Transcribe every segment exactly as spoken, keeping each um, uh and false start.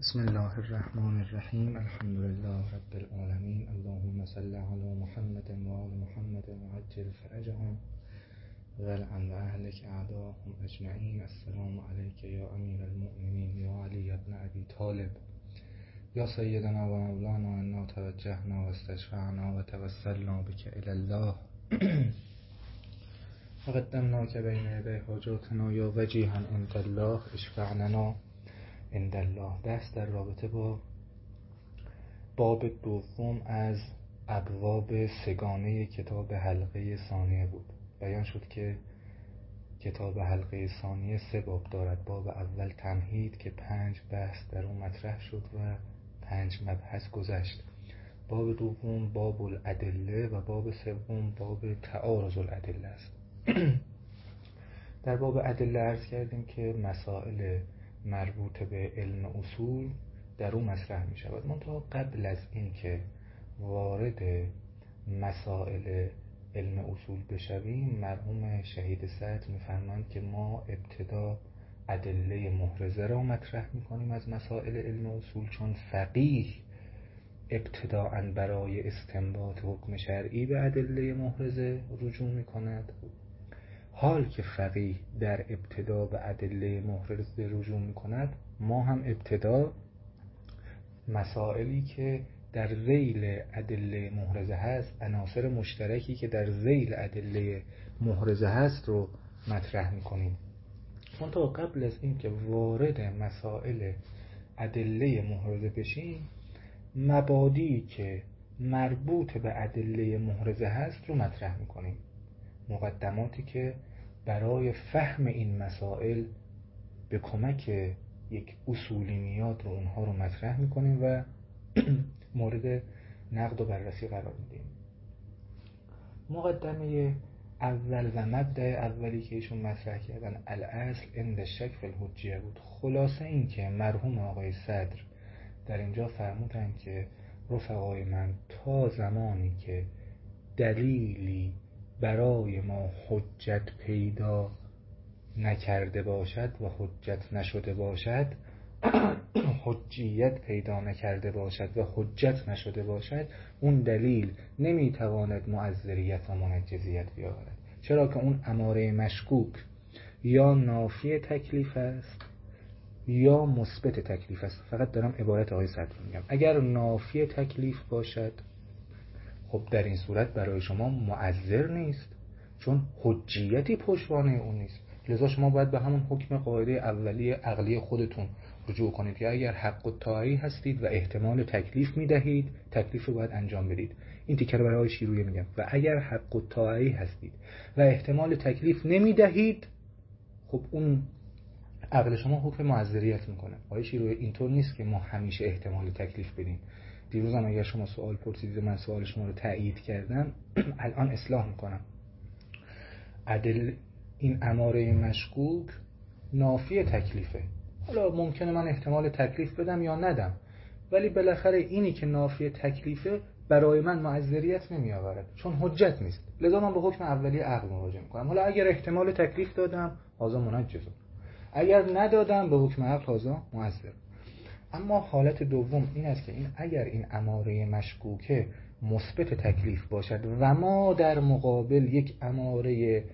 بسم الله الرحمن الرحیم. الحمد لله رب العالمین. اللهم صل علی محمد و آل محمد وعجل فرجهم ولعن و اهلک اعداهم اجمعین. السلام علیک یا امیر المؤمنین یا علی ابن ابی طالب یا سیدنا و مولانا انا توجهنا و استشفعنا و توسلنا بک الی الله وقدمناک بین یدی حاجاتنا یا وجیها عند الله اشفع لنا عند الله. دست در رابطه با باب دوم از ابواب سگانه کتاب حلقه ثانیه بود. بیان شد که کتاب حلقه ثانیه سه باب دارد. باب اول تمهید که پنج بحث در اون مطرح شد و پنج مبحث گذشت. باب دوم باب الادله و باب سوم باب تعارض الادله است. در باب ادله عرض کردیم که مسائل مربوط به علم اصول در اون مطرح می شود. منتها قبل از این که وارد مسائل علم اصول بشویم، مرحوم شهید سعد می فرماند که ما ابتدا ادله محرزه را مطرح می کنیم از مسائل علم اصول، چون فقیه ابتداءً برای استنباط حکم شرعی به ادله محرزه رجوع می کند. حال که فقیه در ابتدا به ادله محرزه رجوع می کند، ما هم ابتدا مسائلی که در ذیل ادله محرزه هست، عناصر مشترکی که در ذیل ادله محرزه هست رو مطرح می کنیم. منتها قبل از این که وارد مسائل ادله محرزه بشیم، مبادی که مربوط به ادله محرزه هست رو مطرح می کنیم. مقدماتی که برای فهم این مسائل به کمک یک اصولیات رو اونها رو مطرح میکنیم و مورد نقد و بررسی قرار میدیم. مقدمه اول و مبدأ اولی که ایشون مطرح کردن الاصل عند شک فی الحجیه بود. خلاصه این که مرحوم آقای صدر در اینجا فرمودن که رفقای من، تا زمانی که دلیلی برای ما حجت پیدا نکرده باشد و حجت نشده باشد حجیت پیدا نکرده باشد و حجت نشده باشد، اون دلیل نمیتواند معذریت و منجزیت بیاورد. چرا که اون اماره مشکوک یا نافی تکلیف است یا مثبت تکلیف است. فقط دارم عبارت آقای صدر میگم. اگر نافی تکلیف باشد، خب در این صورت برای شما معذر نیست، چون حجیتی پشتوانه اون نیست. لذا شما باید به همون حکم قاعده اولیه عقلی خودتون رجوع کنید که اگر حق الطاعی هستید و احتمال تکلیف میدهید، تکلیف رو باید انجام بدید. این تیکه رو برای آقای شیرویه میگم. و اگر حق الطاعی هستید و احتمال تکلیف نمیدهید، خب اون عقل شما حکم معذریت میکنه. آقای شیرویه اینطور نیست که ما همیشه احتمال تکلیف بدیم. دیروز هم اگر شما سوال پرسیدید من سوال شما رو تایید کردم، الان اصلاح میکنم. عدل این اماره مشکوک نافی تکلیفه. حالا ممکنه من احتمال تکلیف بدم یا ندم، ولی بالاخره اینی که نافی تکلیفه برای من معذریت نمی آورد، چون حجت نیست. لذا من به حکم اولی عقل مراجعه میکنم. حالا اگر احتمال تکلیف دادم، هذا منجز. اگر ندادم، به حکم عقل هذا معذر. اما حالت دوم این است که این اگر این اماره مشکوکه مثبت تکلیف باشد و ما در مقابل یک اماره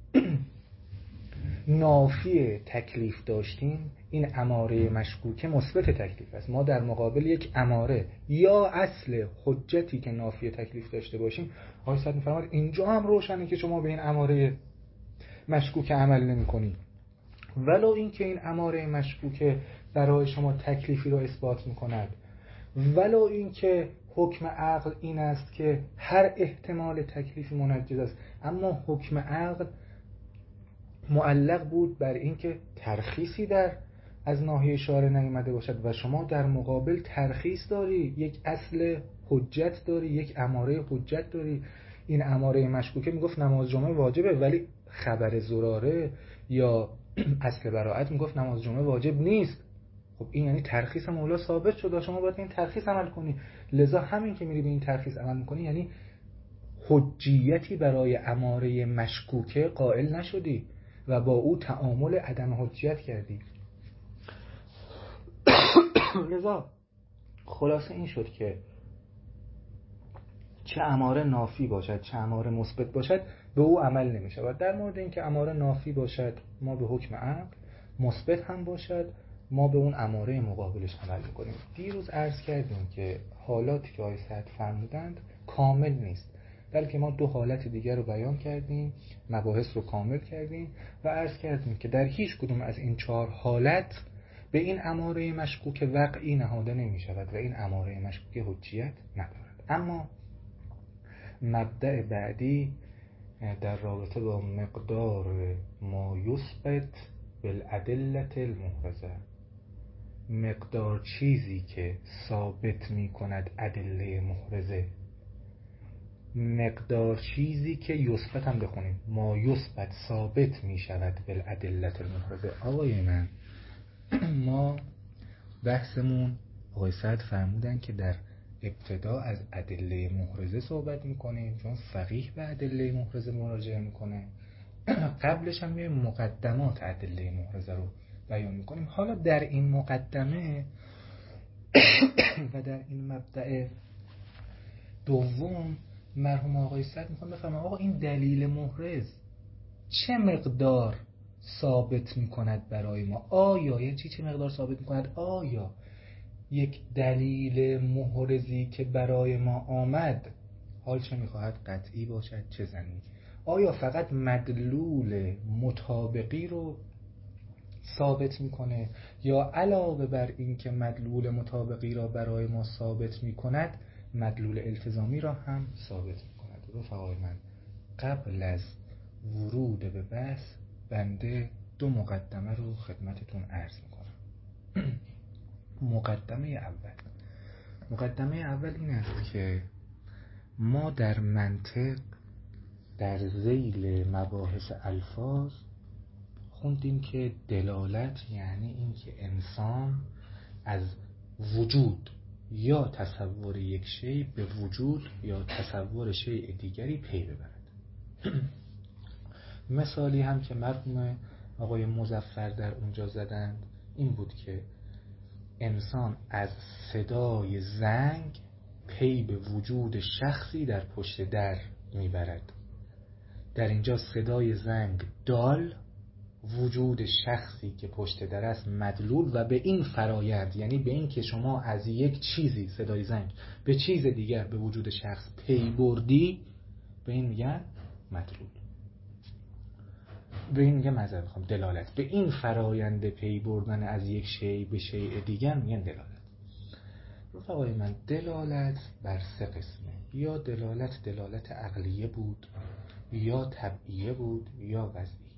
نافی تکلیف داشتیم، این اماره مشکوکه مثبت تکلیف است. ما در مقابل یک اماره یا اصل حجتی که نافی تکلیف داشته باشیم، آقای صدر می‌فرماید اینجا هم روشنه که شما به این اماره مشکوک عمل نمی‌کنید. ولو این که این اماره مشکوکه برای شما تکلیفی را اثبات می‌کند، ولو این که حکم عقل این است که هر احتمال تکلیفی منجز است، اما حکم عقل معلق بود بر این که ترخیصی در از ناحیه شارع نیامده باشد و شما در مقابل ترخیص داری، یک اصل حجت داری، یک اماره حجت داری. این اماره مشکوکه میگفت نماز جمعه واجبه، ولی خبر زراره یا اصل براءت میگفت نماز جمعه واجب نیست. خب این یعنی ترخیص مولا ثابت شد، شما باید به این ترخیص عمل کنی. لذا همین که میری به این ترخیص عمل میکنی یعنی حجیتی برای اماره مشکوکه قائل نشدی و با او تعامل عدم حجیت کردی. لذا خلاصه این شد که چه اماره نافی باشد چه اماره مثبت باشد به او عمل نمی شود. در مورد اینکه اماره نافی باشد ما به حکم عقل، مثبت هم باشد ما به اون اماره مقابلش عمل میکنیم. دیروز عرض کردیم که حالاتی که آقای سعد فرمودند کامل نیست، بلکه ما دو حالت دیگر رو بیان کردیم، مباحث رو کامل کردیم و عرض کردیم که در هیچ کدوم از این چهار حالت به این اماره مشکوک وقعی نهاده نمی شود و این اماره مشکوک حجیت ندارد. اما مبدأ بعدی در رابطه با مقدار ما یثبت بالادله المحرزه، مقدار چیزی که ثابت می کند ادله محرزه، مقدار چیزی که یثبت هم بخونیم ما یثبت ثابت می شود بالادله المحرزه. آقای من ما بحثمون آقای سعد فرمودن که در ابتدا از ادله محرزه صحبت میکنیم چون فقیه به ادله محرزه مراجعه میکنه، قبلش هم میایم مقدمات ادله محرزه رو بیان میکنیم. حالا در این مقدمه و در این مبدأ دوم مرحوم آقای سعد میخوام بفهمم آقا این دلیل محرز چه مقدار ثابت میکند برای ما؟ آیا یعنی چی چه مقدار ثابت میکند؟ آیا یک دلیل محرزی که برای ما آمد حال چه میخواهد قطعی باشد چه ظنی؟ آیا فقط مدلول مطابقی رو ثابت میکنه یا علاوه بر این که مدلول مطابقی را برای ما ثابت میکند مدلول التزامی را هم ثابت میکند؟ رفقای من قبل از ورود به بحث بنده دو مقدمه رو خدمتتون عرض میکنم. مقدمه اول مقدمه اول این است که ما در منطق در ذیل مباحث الفاظ خوندیم که دلالت یعنی این که انسان از وجود یا تصور یک شیء به وجود یا تصور شیء دیگری پی ببرد. مثالی هم که مرحوم آقای مظفر در اونجا زدند این بود که انسان از صدای زنگ پی به وجود شخصی در پشت در میبرد. در اینجا صدای زنگ دال، وجود شخصی که پشت در است مدلول و به این فرایند یعنی به این که شما از یک چیزی صدای زنگ به چیز دیگر به وجود شخص پی بردی به این میگن مدلول، به این میگن معذرت میخوام دلالت. به این فرایند پی بردن از یک شیء به شیء دیگر میگن دلالت. رفقای من دلالت بر سه قسمه، یا دلالت دلالت عقلیه بود یا طبعیه بود یا وضعیه.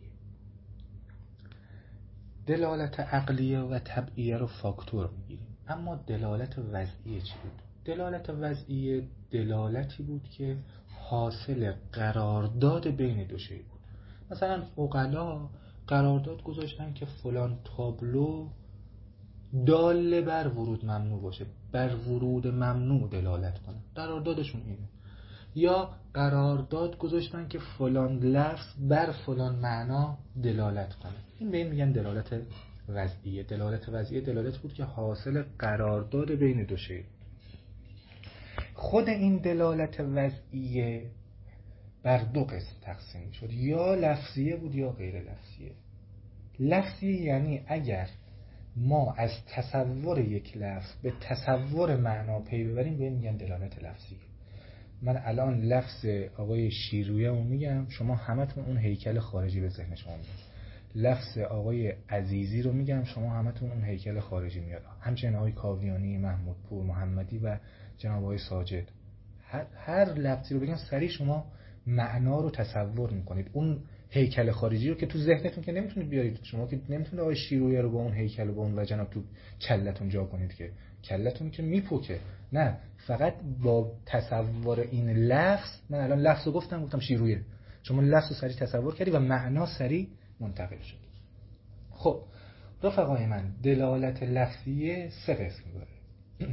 دلالت عقلیه و طبعیه رو فاکتور میگیریم، اما دلالت وضعیه چی بود؟ دلالت وضعیه دلالتی بود که حاصل قرارداد بین دو شیء بود. مثلا عقلا قرارداد گذاشتن که فلان تابلو دال بر ورود ممنوع باشه، بر ورود ممنوع دلالت کنه، قراردادشون اینه. یا قرارداد گذاشتن که فلان لفظ بر فلان معنا دلالت کنه، این به این میگن دلالت وضعیه. دلالت وضعیه دلالت بود که حاصل قرارداد بین دو شیء. خود این دلالت وضعیه بر دو قسم تقسیم شد، یا لفظیه بود یا غیر لفظیه. لفظیه یعنی اگر ما از تصور یک لفظ به تصور معنا پی ببریم به این میگن دلالت لفظیه. من الان لفظ آقای شیرویه رو میگم، شما همتون اون هیکل خارجی به ذهن شما میاد. لفظ آقای عزیزی رو میگم، شما همتون اون هیکل خارجی میاد. همچنین آقای کاویانی، محمودپور، محمدی و جناب آقای ساجد. هر, هر لفظی رو بگم سریع شما معنا رو تصور میکنید. اون هیکل خارجی رو که تو ذهنتون که نمیتونید بیارید، شما که نمیتونید آقای شیرویه رو با اون هیکل و با اون وجنا تو کلتون جا کنید، که کلتون که میپکه. نه، فقط با تصور این لفظ، من الان لفظ رو گفتم گفتم شیرویه، شما لفظ رو سریع تصور کردی و معنا سریع منتقل شد. خب رفقای من دلالت لفظیه سه قسم داره.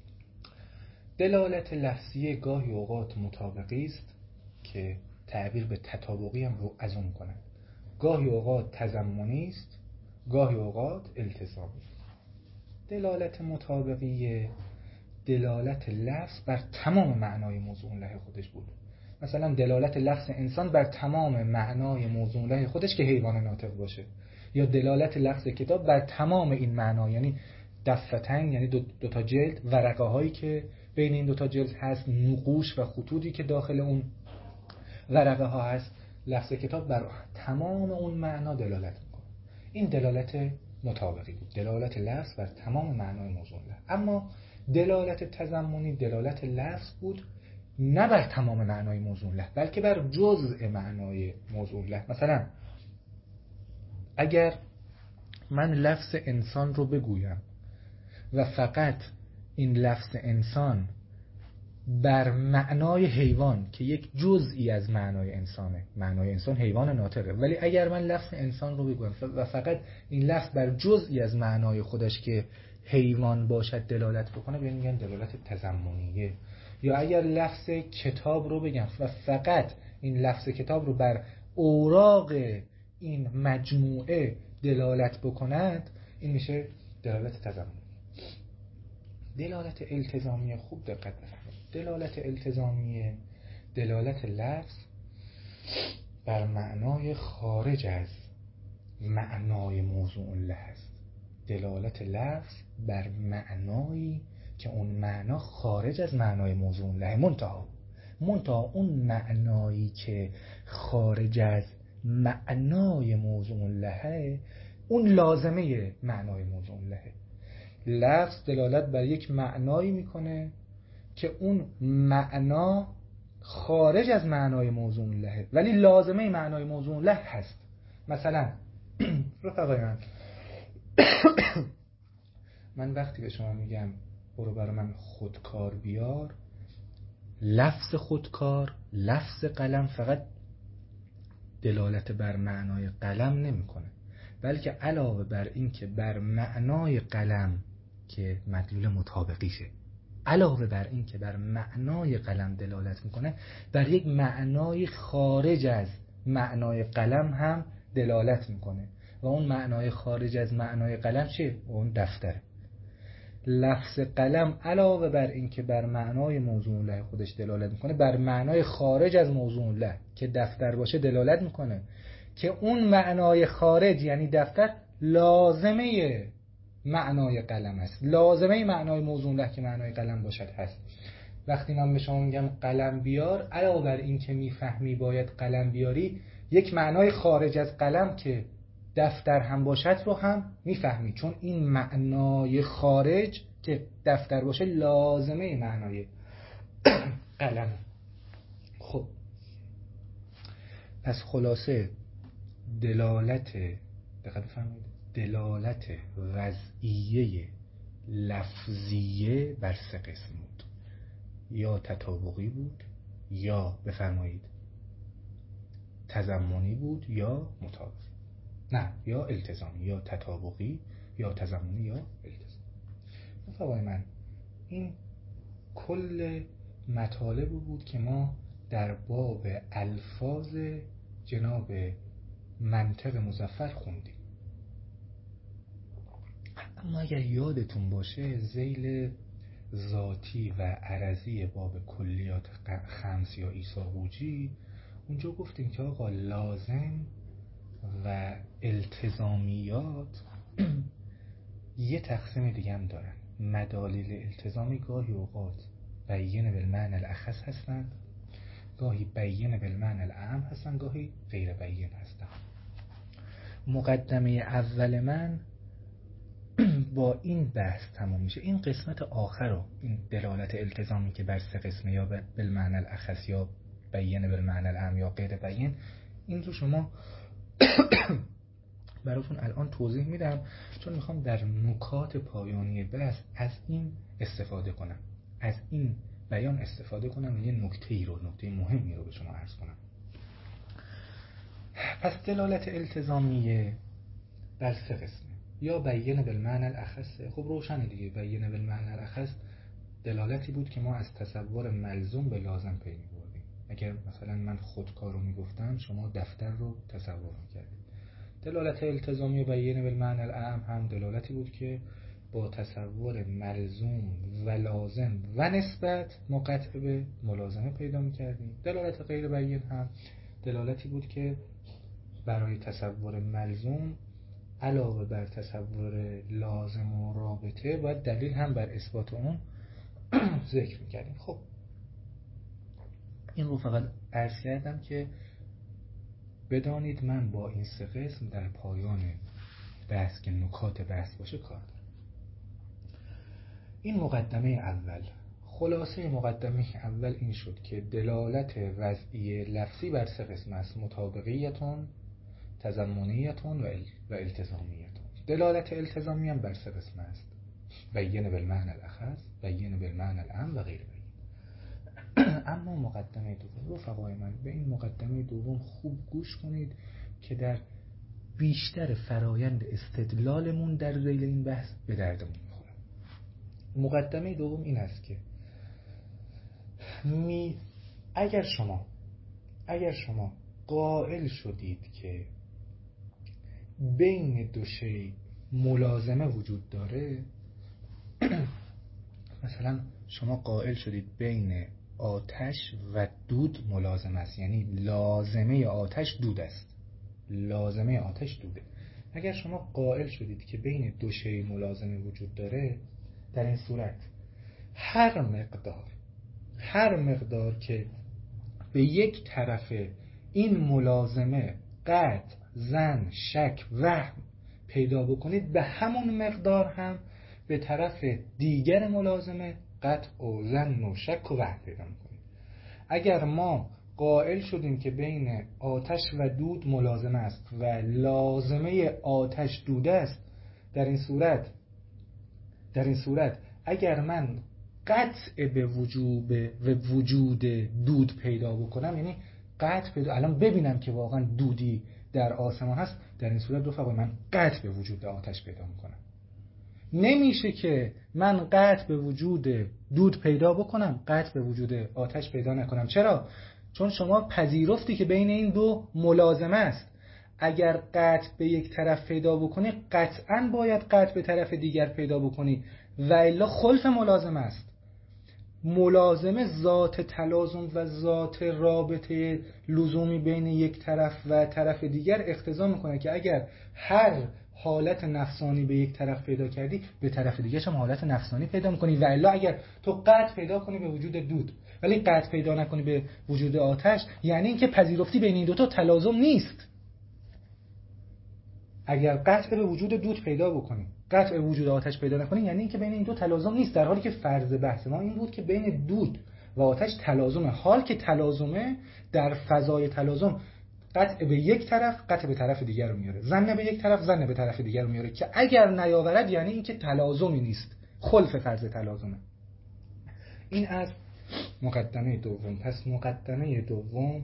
دلالت لفظیه گاهی اوقات مطابقی است که تعبیر به تطابقی هم رو از اون کنند، گاهی اوقات تضمنی است، گاهی اوقات التزامی. دلالت مطابقی دلالت لفظ بر تمام معنای موضوع له خودش بود. مثلا دلالت لفظ انسان بر تمام معنای موضوع له خودش که حیوان ناطق باشه، یا دلالت لفظ کتاب بر تمام این معنا، یعنی دفتن یعنی دو, دو تا جلد، ورقه هایی که بین این دو تا جلد هست، نقوش و خطوطی که داخل اون ورقه ها هست، لفظ کتاب بر تمام اون معنا دلالت میکنه. این دلالت مطابقی بود، دلالت لفظ بر تمام معنای موضوع له. اما دلالت تضمنی دلالت لفظ بود نه بر تمام معنای موضوع له، بلکه بر جزء معنای موضوع له. مثلا اگر من لفظ انسان رو بگویم و فقط این لفظ انسان بر معنای حیوان که یک جزئی از معنای انسانه، معنای انسان حیوان ناطقه، ولی اگر من لفظ انسان رو بگویم و فقط این لفظ بر جزئی از معنای خودش که حیوان باشد دلالت بکنه، به این میگن دلالت تضمنیه. یا اگر لفظ کتاب رو بگم و فقط این لفظ کتاب رو بر اوراق این مجموعه دلالت بکند، این میشه دلالت تضمنی. دلالت التزامی خوب دقت بفرمایید. دلالت التزامی دلالت لفظ بر معنای خارج از معنای موضوع له است. دلالت لفظ بر معنایی که اون معنا خارج از معنای موضوع له، منتها منتها اون معنایی که خارج از معنای موضوع له اون لازمه معنای موضوع له. لفظ دلالت بر یک معنایی میکنه که اون معنا خارج از معنای موضوع له ولی لازمه معنای موضوع له هست. مثلا رفقای من من وقتی به شما میگم برو برای من خودکار بیار، لفظ خودکار، لفظ قلم فقط دلالت بر معنای قلم نمیکنه، بلکه علاوه بر این که بر معنای قلم که مدلول مطابقیشه، علاوه بر این که بر معنای قلم دلالت میکنه، بر یک معنای خارج از معنای قلم هم دلالت میکنه و اون معنای خارج از معنای قلم چیه؟ اون دفتره. لفظ قلم علاوه بر این که بر معنای موضوع له خودش دلالت میکنه، بر معنای خارج از موضوع له که دفتر باشه دلالت میکنه که اون معنای خارج یعنی دفتر لازمه معنای قلم است، لازمه معنای موضوع له که معنای قلم باشد هست. وقتی من به شما میگم قلم بیار، علاوه بر این که میفهمی باید قلم بیاری، یک معنای خارج از قلم که دفتر هم باشد رو هم میفهمی، چون این معنای خارج که دفتر باشه لازمه معنای قلم. خب پس خلاصه دلالت دقت بفرمایید دلالت وضعیه لفظیه بر سه قسم بود، یا تطابقی بود، یا بفرمایید تضمنی بود، یا مطابقی، نه یا التزامی، یا تطابقی یا تضمنی یا التزامی. رفقای من این کل مطالب بود که ما در باب الفاظ جناب منطق مظفر خوندیم. اما اگر یادتون باشه ذیل ذاتی و عرضی باب کلیات خمس یا عیساقوجی، اونجا گفتیم که آقا لازم و التزامیات یه تقسیم دیگه هم دارن. مدالیل التزامی گاهی اوقات بیین بالمعنی الاخص هستن، گاهی بیین بالمعنی الاعم هستن، گاهی غیر بیین هستن. مقدمه اول من با این بحث تمام میشه. این قسمت آخر رو، این دلالت التزامی که بر سه قسمه، یا بالمعنی الاخص یا بیین بالمعنی الاعم یا غیر بیین، این رو شما براتون الان توضیح میدم، چون میخوام در نکات پایانی بحث از این استفاده کنم، از این بیان استفاده کنم، یه نکته‌ای رو، نکته مهمی رو به شما عرض کنم. پس دلالت التزامیه بر سه قسمه، یا بیین بالمعنی الاخص. خب روشنه دیگه، بیین بالمعنی الاخص دلالتی بود که ما از تصور ملزوم به لازم پی می‌بردیم. اگر مثلا من خودکار رو میگفتم، شما دفتر رو تصور میکردید. دلالت التزامی و بیین بالمعنی الاعم هم دلالتی بود که با تصور ملزوم و لازم و نسبت ما قطع به ملازمه پیدا می‌کردیم. دلالت غیر بیان هم دلالتی بود که برای تصور ملزوم علاوه بر تصور لازم و رابطه باید دلیل هم بر اثبات اون ذکر می‌کردیم. خب این رو فقط عرض کردم که بدانید من با این سه قسم در پایان بحث که نکات بحث باشه کار دارم. این مقدمه اول، خلاصه مقدمه اول این شد که دلالت وضعی لفظی بر سه قسم است: مطابقیتون، تضمنیتون و التزامیتون. دلالت التزامی هم بر سه قسم است: بیان بالمعنی الاخص، بیان بالمعنی العام و غیر بیان. اما مقدمه دوم، رفقای من به این مقدمه دوم خوب گوش کنید که در بیشتر فرایند استدلالمون در ذیل این بحث به دردمون میخوره. مقدمه دوم این است که می اگر شما اگر شما قائل شدید که بین دو شی ملازمه وجود داره، مثلا شما قائل شدید بین آتش و دود ملازمه است، یعنی لازمه آتش دود است، لازمه آتش دوده. اگر شما قائل شدید که بین دو شی ملازمه وجود داره، در این صورت هر مقدار هر مقدار که به یک طرف این ملازمه قطع، ظن، شک، وهم پیدا بکنید، به همون مقدار هم به طرف دیگر ملازمه قطع و ظن و شک و وهم پیدا میکنید. اگر ما قائل شدیم که بین آتش و دود ملازمه است و لازمه آتش دود است، در این صورت در این صورت اگر من قطع به وجوب و وجود دود پیدا بکنم، یعنی قطع پیدا الان ببینم که واقعا دودی در آسمان هست، در این صورت رفقای من قطع به وجود آتش پیدا میکنم. نمیشه که من قطع به وجود دود پیدا بکنم، قطع به وجود آتش پیدا نکنم. چرا؟ چون شما پذیرفتی که بین این دو ملازمه است. اگر قطع به یک طرف پیدا بکنی، قطعاً باید قطع به طرف دیگر پیدا بکنی و الا خلف ملازمه است. ملازمه ذات تلازم و ذات رابطه لزومی بین یک طرف و طرف دیگر اقتضا میکنه که اگر هر حالت نفسانی به یک طرف پیدا کردی، به طرف دیگرش هم حالت نفسانی پیدا میکنی. و الا اگر تو قطع پیدا کنی به وجود دود ولی قطع پیدا نکنی به وجود آتش، یعنی اینکه پذیرفتی بین این دوتا تلازم نیست. اگر قطع به وجود دود پیدا بکنی، قطع به وجود آتش پیدا نکنی، یعنی اینکه بین این دو تلازم نیست، در حالی که فرض بحث ما این بود که بین دود و آتش تلازمه. حال که تلازمه، در فضای تلازم قطع به یک طرف قطع به طرف دیگر رو میاره، ظن به یک طرف ظن به طرف دیگر رو میاره، که اگر نیاورد یعنی اینکه تلازمی نیست، خلف فرض تلازمه. این از مقدمه دوم. پس مقدمه دوم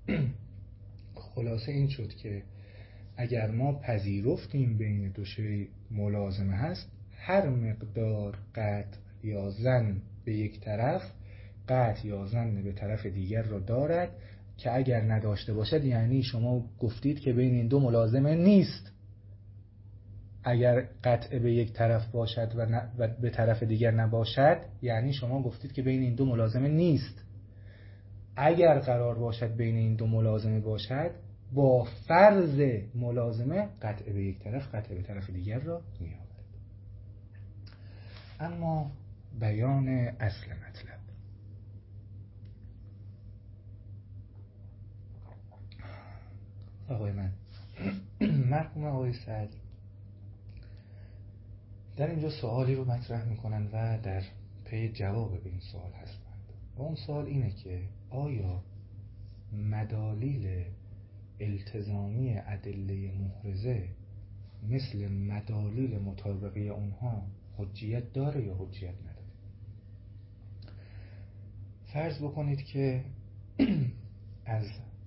خلاصه این شد که اگر ما پذیرفتیم بین دو شی ملازمه هست، هر مقدار قطع یا ظن به یک طرف، قطع یا ظن به طرف دیگر را دارد، که اگر نداشته باشد یعنی شما گفتید که بین این دو ملازمه نیست. اگر قطع به یک طرف باشد و, و به طرف دیگر نباشد یعنی شما گفتید که بین این دو ملازمه نیست. اگر قرار باشد بین این دو ملازمه باشد، با فرض ملازمه قطع به یک طرف قطع به طرف دیگر را می آورد. اما بیان اصل مطلب. آقای من مرحوم آقای سعدی در اینجا سوالی رو مطرح میکنن و در پی جواب به این سوال هستند و اون سوال اینه که آیا مدالیل التزامی ادله محرزه مثل مدالیل مطابقی اونها حجیت داره یا حجیت نداره؟ فرض بکنید که از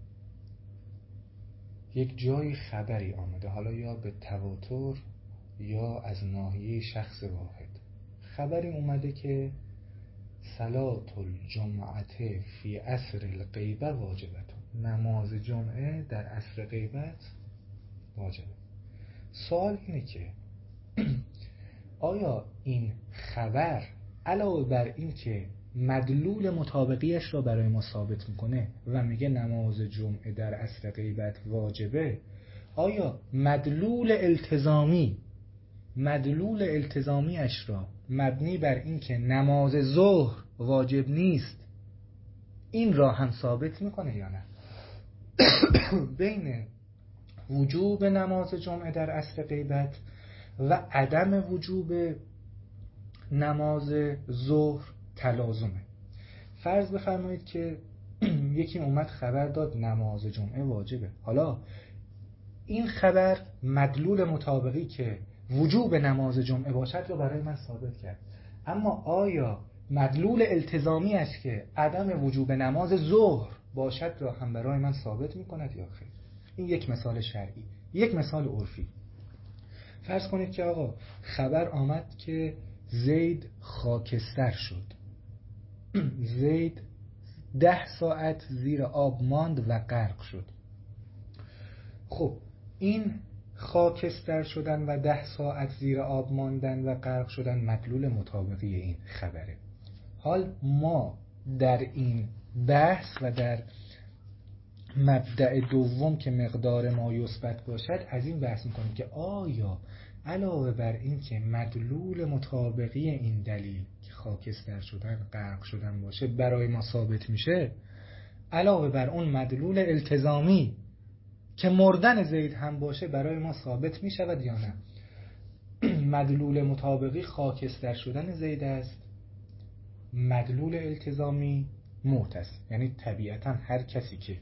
یک جای خبری آمده، حالا یا به تواتر یا از ناحیه شخص واحد، خبری اومده که صلاة الجمعه فی عصر الغیبه واجبه، نماز جمعه در عصر غیبت واجبه. سوال اینه که آیا این خبر علاوه بر این که مدلول مطابقیش را برای ما ثابت میکنه و میگه نماز جمعه در عصر غیبت واجبه، آیا مدلول التزامی مدلول التزامیش را مبنی بر این که نماز ظهر واجب نیست این را هم ثابت میکنه یا نه؟ بین وجوب نماز جمعه در عصر غیبت و عدم وجوب نماز ظهر تلازمه. فرض بفرمایید که یکی اومد خبر داد نماز جمعه واجبه. حالا این خبر مدلول مطابقی که وجوب نماز جمعه باشد رو برای من ثابت کرد، اما آیا مدلول التزامی است که عدم وجوب نماز ظهر باشد را هم برای من ثابت میکند یا خیر؟ این یک مثال شرعی. یک مثال عرفی. فرض کنید که آقا خبر آمد که زید خاکستر شد. زید ده ساعت زیر آب ماند و غرق شد. خب این خاکستر شدن و ده ساعت زیر آب ماندن و غرق شدن مدلول مطابقی این خبره. حال ما در این بحث و در مبدأ دوم که مقدار ما یثبت باشد از این بحث میکنیم که آیا علاوه بر این که مدلول مطابقی این دلیل که خاکستر شدن غرق شدن باشه برای ما ثابت میشه، علاوه بر اون مدلول التزامی که مردن زید هم باشه برای ما ثابت میشود یا نه؟ مدلول مطابقی خاکستر شدن زید است، مدلول التزامی موت است. یعنی طبیعتا هر کسی که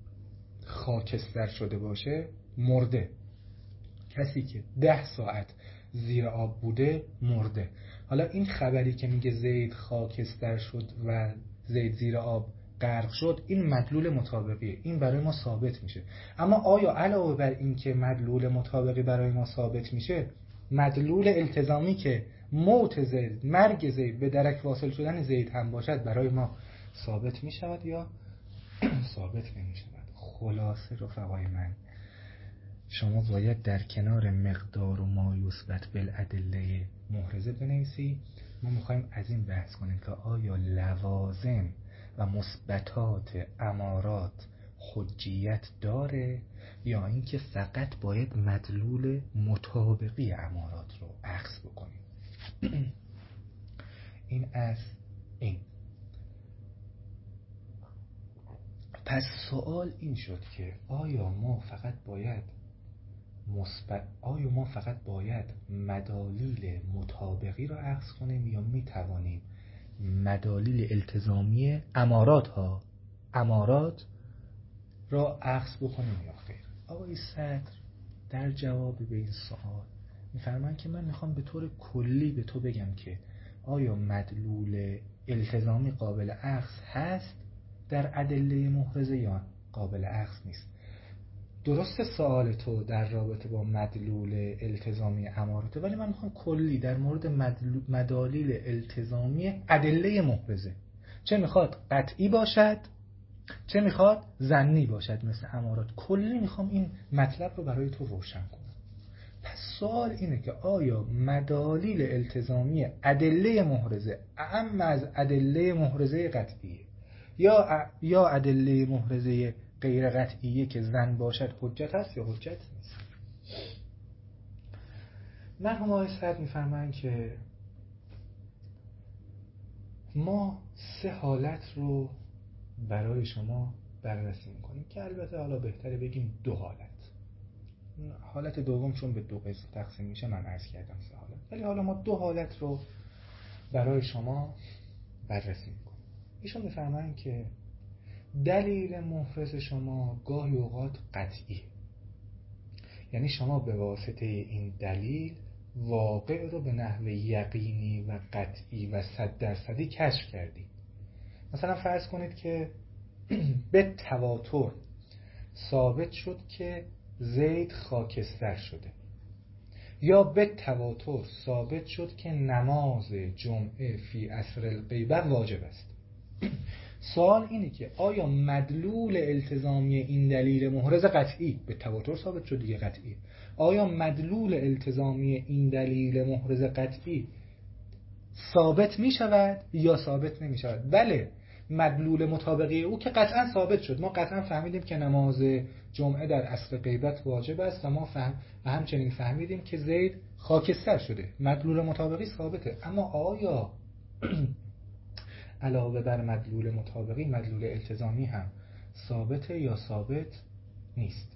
خاکستر شده باشه مرده، کسی که ده ساعت زیر آب بوده مرده. حالا این خبری که میگه زید خاکستر شد و زید زیر آب غرق شد این مدلول مطابقیه، این برای ما ثابت میشه. اما آیا علاوه بر این که مدلول مطابقی برای ما ثابت میشه، مدلول التزامی که موت زید، مرگ زید، به درک واصل شدن زید هم باشد برای ما ثابت میشود یا ثابت نمیشود؟ خلاصه رفقای من، شما باید در کنار مقدار و ما یثبت بالادله محرزه بنویسی. ما میخوایم از این بحث کنیم که آیا لوازم و مثبتات امارات حجیت داره یا اینکه فقط باید مدلول مطابقی امارات رو اخذ بکنیم. این از این. پس سوال این شد که آیا ما فقط باید مثبت آیا ما فقط باید مدالیل مطابقی را اخذ کنیم یا می توانیم مدالیل التزامی امارات ها امارات را اخذ بکنیم یا خیر؟ آقای صدر در جواب به این سوال میفرمان که من میخوام به طور کلی به تو بگم که آیا مدلول التزامی قابل اخذ هست در ادله محرزه یا قابل اخذ نیست. درست سوال تو در رابطه با مدلول التزامی اماراته، ولی من میخوام کلی در مورد مدالیل التزامی ادله محرزه، چه میخواد قطعی باشد چه میخواد ظنی باشد مثل امارات، کلی میخوام این مطلب رو برای تو روشن کنم. پس سوال اینه که آیا مدالیل التزامی ادله محرزه اعم از ادله محرزه قطعیه یا یا ادله محرزه غیر قطعیه که ظن باشد حجت هست یا حجت نیست؟ مرحوم آقای صدر میفرمایند که ما سه حالت رو برای شما بررسی میکنیم که البته حالا بهتره بگیم دو حالت. حالت دوم چون به دو قسم تقسیم میشه من عرض کردم سه حالت، ولی حالا ما دو حالت رو برای شما بررسی میکنیم. ایشون میفرمایند که دلیل محرز شما گاهی اوقات قطعیه، یعنی شما به واسطه این دلیل واقع رو به نحو یقینی و قطعی و صد درصدی کشف کردی. مثلا فرض کنید که به تواتر ثابت شد که زید خاکستر شده، یا به تواتر ثابت شد که نماز جمعه فی عصر الغیبه واجب است. سوال اینه که آیا مدلول التزامی این دلیل محرز قطعی به تواتر ثابت شد دیگه قطعی، آیا مدلول التزامی این دلیل محرز قطعی ثابت می شود یا ثابت نمی شود؟ بله، مدلول مطابقی او که قطعا ثابت شد. ما قطعا فهمیدیم که نماز جمعه در عصر غیبت واجب است و ما فهم و همچنین فهمیدیم که زید خاکستر شده. مدلول مطابقی ثابته. اما آیا علاوه بر مدلول مطابقی مدلول التزامی هم ثابته یا ثابت نیست؟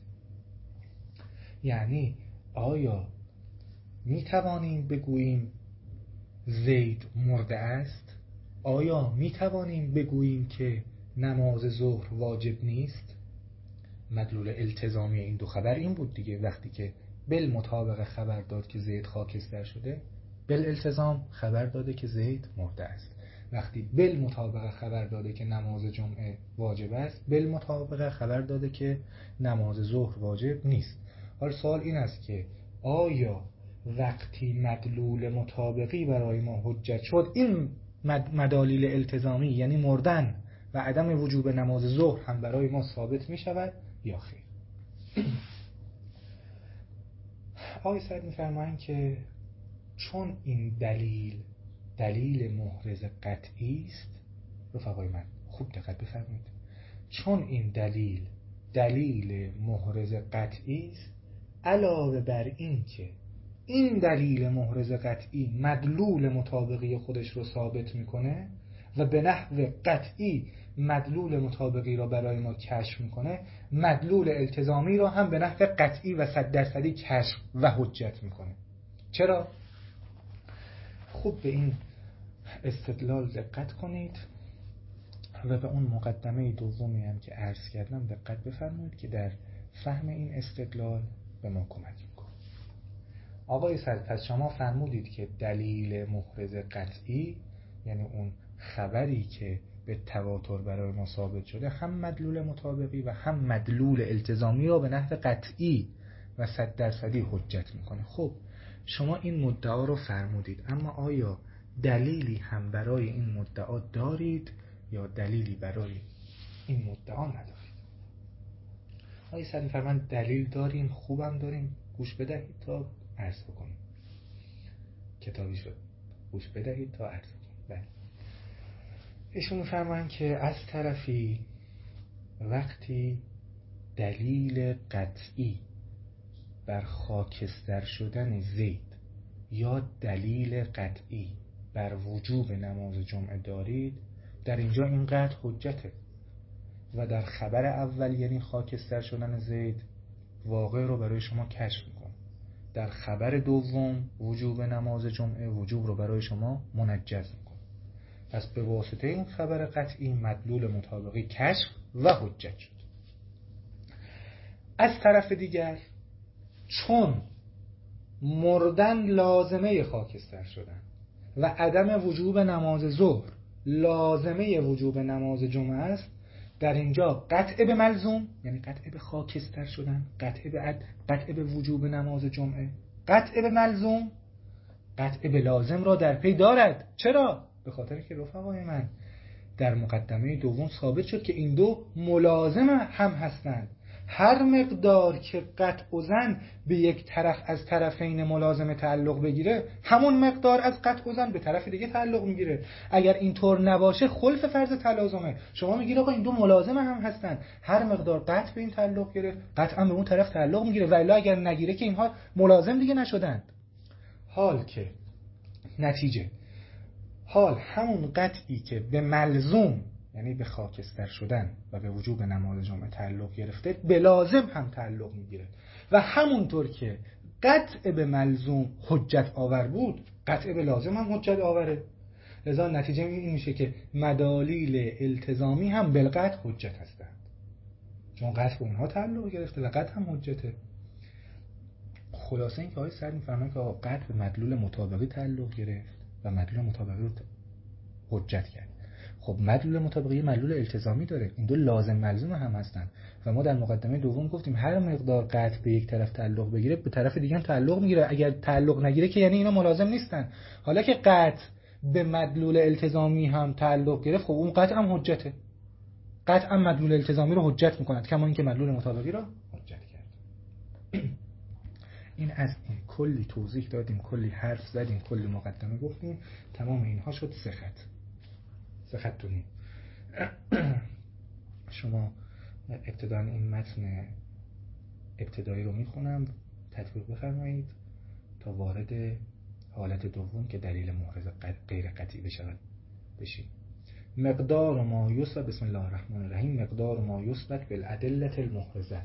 یعنی آیا می توانیم بگوییم زید مرده است؟ آیا می توانیم بگوییم که نماز ظهر واجب نیست؟ مدلول التزامی این دو خبر این بود دیگه. وقتی که بالمطابق خبر داد که زید خاکستر شده، بالالتزام خبر داده که زید مرده است. وقتی بالمطابق خبر داده که نماز جمعه واجب است، بالمطابق خبر داده که نماز ظهر واجب نیست. حالا سوال این است که آیا وقتی مدلول مطابقی برای ما حجت شد، این مدالیل التزامی یعنی مردن و عدم وجوب نماز ظهر هم برای ما ثابت می شود یا خیر؟ آقای سعد می‌فرمایند که چون این دلیل دلیل محرز قطعی است، رفقای من خوب دقت بفرمایید، چون این دلیل دلیل محرز قطعی است، علاوه بر این که این دلیل محرز قطعی مدلول مطابقی خودش رو ثابت میکنه و به نحو قطعی مدلول مطابقی رو برای ما کشف میکنه، مدلول التزامی رو هم به نحو قطعی و صد درصدی کشف و حجت میکنه. چرا؟ خوب به این استدلال دقت کنید و به اون مقدمه دومی هم که عرض کردم دقت بفرمایید که در فهم این استدلال به ما کمک میکنه. آقای سعد، پس شما فرمودید که دلیل محرز قطعی یعنی اون خبری که به تواتر برای ما ثابت شده هم مدلول مطابقی و هم مدلول التزامی را به نحو قطعی و صد درصدی حجت میکنه. خب شما این مدعا رو فرمودید، اما آیا دلیلی هم برای این مدعا دارید یا دلیلی برای این مدعا ندارید؟ آقای سعدی فرمان دلیل داریم، خوبم داریم، گوش بدهید تا عرض بکنیم. کتابی شد، گوش بدهید تا عرض بکنیم. بله. ایشون فرمان که از طرفی وقتی دلیل قطعی بر خاکستر شدن زید یا دلیل قطعی بر وجوب نماز جمعه دارید، در اینجا این قطع حجته و در خبر اول یعنی خاکستر شدن زید واقع رو برای شما کشف میکنه، در خبر دوم وجوب نماز جمعه وجوب رو برای شما منجز میکنه. پس به واسطه این خبر قطعی مدلول مطابقی کشف و حجت شد. از طرف دیگر چون مردن لازمه خاکستر شدن و عدم وجوب نماز ظهر لازمه وجوب نماز جمعه است، در اینجا قطع به ملزوم یعنی قطع به خاکستر شدن، قطع به عد... قطع به وجوب نماز جمعه، قطع به ملزوم، قطع به لازم را در پی دارد. چرا؟ به خاطر که رفقای من در مقدمه دوم ثابت شد که این دو ملازم هم هستند. هر مقدار که قطع و زن به یک طرف از طرفین ملازمه تعلق بگیره، همون مقدار از قطع و زن به طرف دیگه تعلق میگیره. اگر اینطور نباشه خلف فرض تلازمه. شما میگید آقا این دو ملازم هم هستند، هر مقدار قطع به این تعلق گرفت قطعا به اون طرف تعلق میگیره، ولی اگر نگیره که اینها ملازم دیگه نشدند. حال که نتیجه حال همون قطعی که به ملزوم یعنی به خاکستر شدن و به وجوب نماز جمعه تعلق گرفته، به لازم هم تعلق میگیره و همونطور که قطع به ملزوم حجت آور بود، قطع به لازم هم حجت آوره. لذا نتیجه این میشه که مدالیل التزامی هم بالقطع حجت هستند، چون قطع به اونها تعلق گرفته و قطع هم حجته. خلاصه این که آقای سعد میفهمه که قطع به مدلول مطابقی تعلق گرفت و مدلول مطابقی رو حجت کرد. خب مدلول مطابقی مدلول التزامی داره، این دو لازم ملزوم هم هستن و ما در مقدمه دوم گفتیم هر مقدار قطع به یک طرف تعلق بگیره به طرف دیگه هم تعلق میگیره، اگر تعلق نگیره که یعنی اینا ملازم نیستن. حالا که قطع به مدلول التزامی هم تعلق گرفت، خب اون قطع هم حجته. قطعا مدلول التزامی رو حجت میکند کما اینکه مدلول مطابقی رو حجت کرد. این از این کلی توضیح دادیم، کلی حرف زدیم، کلی مقدمه گفتیم، تمام اینها شد سه خط. سه خط تو نیم. شما ابتداً این متن ابتدایی رو میخونم، تطبیق بفرمایید تا وارد حالت دوم که دلیل محرز غیر قطعی بشود بشیم. مقدار ما یثبت، بسم الله الرحمن الرحیم، مقدار ما یثبت بالادله المحرزه.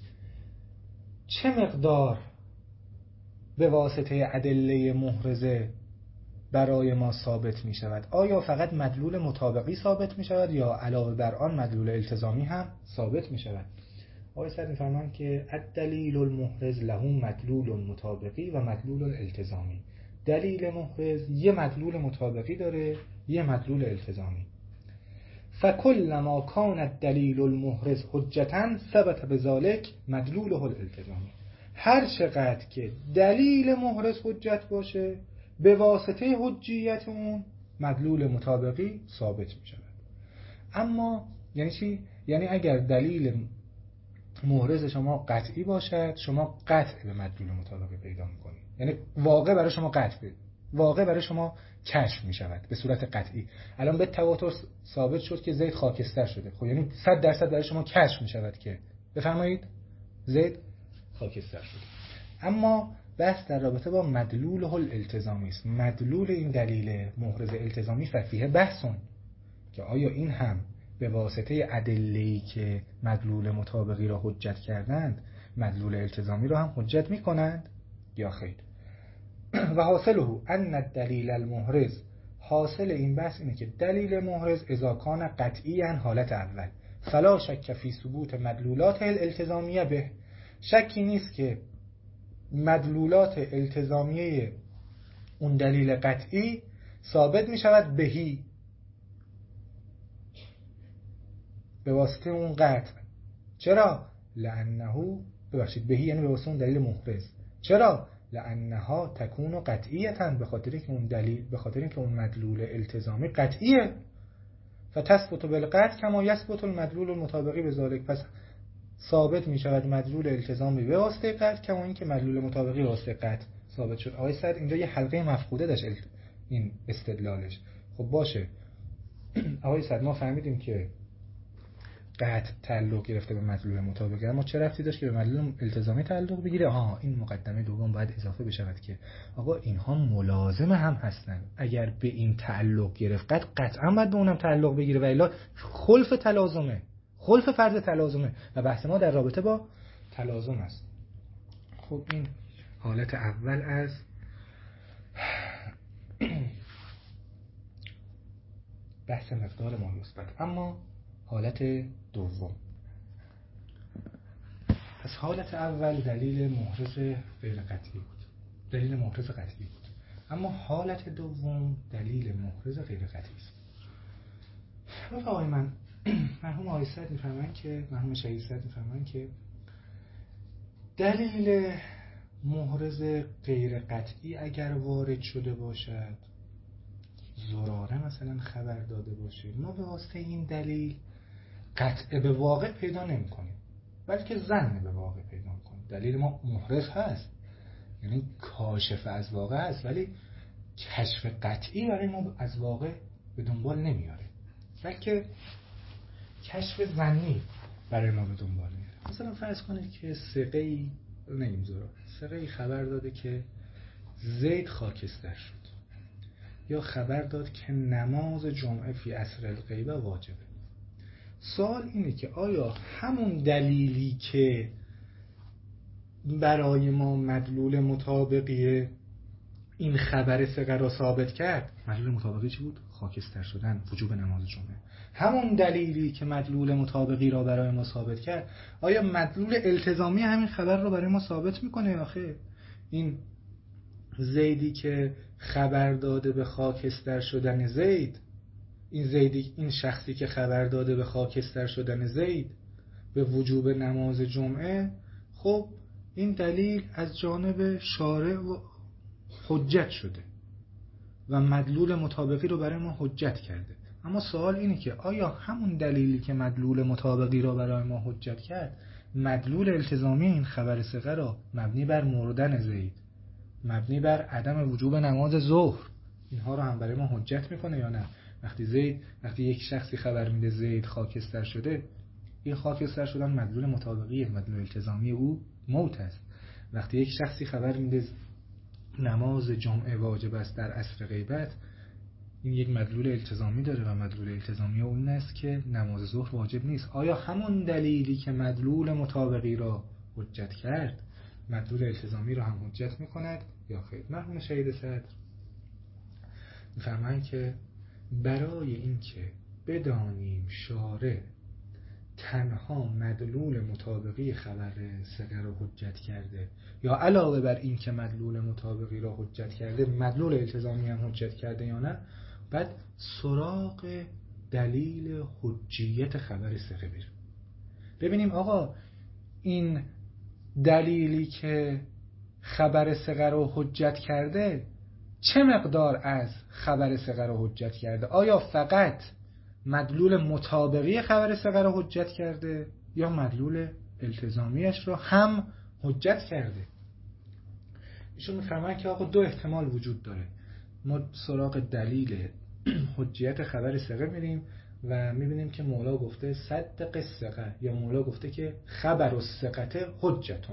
چه مقدار به واسطه ادله محرزه برای ما ثابت می شود؟ آیا فقط مدلول مطابقی ثابت می شود یا علاوه بر آن مدلول التزامی هم ثابت می شود؟ آقای سعد می‌فرمایند که الدلیل المحرز له مدلول مطابقی و مدلول التزامی. دلیل محرز یه مدلول مطابقی داره، یه مدلول التزامی. فکلما کان الدلیل المحرز حجتا ثبت بذلک مدلوله الالتزامی. هر چقدر که دلیل محرز حجت باشه، به واسطه حجیت اون مدلول مطابقی ثابت می شود. اما یعنی چی؟ یعنی اگر دلیل محرز شما قطعی باشد، شما قطع به مدلول مطابقی پیدا میکنید. یعنی واقع برای شما قطع، واقع برای شما کشف می شود به صورت قطعی. الان به تواتر ثابت شد که زید خاکستر شده. خب یعنی صد درصد برای شما کشف می شود که بفرمایید زید خاکستر شده. اما بحث در رابطه با مدلول الالتزامی است. مدلول این دلیل محرز التزامی ففیه بحثون که آیا این هم به واسطه ادله‌ای که مدلول مطابقی را حجت کردند مدلول التزامی را هم حجت می کنند یا خیر. و حاصله ان الدلیل المحرز، حاصل این بحث اینه که دلیل محرز اذا کان قطعیاً حالت اول فلا شک فی ثبوت مدلولات الالتزامیه به، شکی نیست که مدلولات التزامیه اون دلیل قطعی ثابت می شود بهی، به واسطه اون قطع. چرا؟ لانه، ببخشید بهی یعنی به واسطه اون دلیل محرز. چرا؟ لانها تکون قطعیتا، به خاطر که اون دلیل، به خاطر که اون مدلول التزامی قطعیه. فتثبت بالقطع کما یثبت المدلول المطابقی بذلک، پس ثابت می شود مدلول التزامی به واسطه قطع کما این که مدلول مطابقی به واسطه قطع ثابت شد. آقای سعد اینجا یه حلقه مفقوده داشت این استدلالش. خب باشه آقای سعد ما فهمیدیم که قطع تعلق گرفته به مدلول مطابقی، اما چه ربطی داشت که به مدلول التزامی تعلق بگیره؟ آها، این مقدمه دوم باید اضافه بشود که آقا اینها ملازم هم هستن. اگر به این تعلق گرفت قطع، قطعا باید به اونم تعلق بگیره و الا خلف تلازمه، خلف فرض تلازمه و بحث ما در رابطه با تلازم است. خب این حالت اول از بحث مقدار ما یثبت. اما حالت دوم، پس حالت اول دلیل محرز غیر قطعی بود، دلیل محرز قطعی بود. اما حالت دوم دلیل محرز غیر قطعی است. رفقای من، مرحوم آقای سعد می‌فرمایند که مرحوم شهید سعد می‌فرمایند که دلیل محرز غیر قطعی اگر وارد شده باشد، زراره مثلا خبر داده باشه، ما به واسطه این دلیل قطع به واقع پیدا نمی کنیم، بلکه ظن به واقع پیدا کنیم. دلیل ما محرز هست، یعنی کاشف از واقع هست، ولی کشف قطعی برای ما از واقع به دنبال نمیاره، بلکه کشف ظنی برای ما به دنبال میاره. مثلا فرض کنید که ثقه‌ای، نگیم زورا، ثقه‌ای خبر داده که زید خاکستر شد، یا خبر داد که نماز جمعه فی عصر الغیبه واجبه. سوال اینه که آیا همون دلیلی که برای ما مدلول مطابقی این خبر ثقه را ثابت کرد، مدلول مطابقی چی بود؟ خاکستر شدن، وجوب نماز جمعه. همون دلیلی که مدلول مطابقی را برای ما ثابت کرد، آیا مدلول التزامی همین خبر را برای ما ثابت میکنه یا خیر؟ این زیدی که خبر داده به خاکستر شدن زید، این زیدی، این شخصی که خبر داده به خاکستر شدن زید به وجوب نماز جمعه، خب این دلیل از جانب شارع و حجت شده و مدلول مطابقی رو برای ما حجت کرده. اما سوال اینه که آیا همون دلیلی که مدلول مطابقی را برای ما حجت کرد، مدلول التزامی این خبر ثقه را مبنی بر مردن زید، مبنی بر عدم وجوب نماز ظهر، اینها رو هم برای ما حجت میکنه یا نه؟ وقتی زید وقتی یک شخصی خبر میده زید خاکستر شده، این خاکستر شدن مدلول مطابقیه، مدلول التزامی او موت است. وقتی یک شخصی خبر میده نماز جمعه واجب است در عصر غیبت، این یک مدلول التزامی داره و مدلول التزامی او این است که نماز ظهر واجب نیست. آیا همون دلیلی که مدلول مطابقی را حجت کرد، مدلول التزامی را هم حجت میکند یا خیر؟ مرحوم شهید صدر میفرمایند که برای اینکه بدانیم شارع تنها مدلول مطابقی خبر ثقه را حجت کرده یا علاوه بر این که مدلول مطابقی را حجت کرده مدلول التزامی هم حجت کرده یا نه، بعد سراغ دلیل حجیت خبر ثقه بریم. ببینیم آقا این دلیلی که خبر ثقه را حجت کرده چه مقدار از خبر ثقه را حجت کرده؟ آیا فقط مدلول مطابقی خبر ثقه را حجت کرده یا مدلول التزامیش را هم حجت کرده؟ ایشون میفرمایند که آقا دو احتمال وجود داره. ما سراغ دلیل حجیت خبر ثقه میریم و میبینیم که مولا گفته صدق الثقه یا مولا گفته که خبر الثقه حجتون.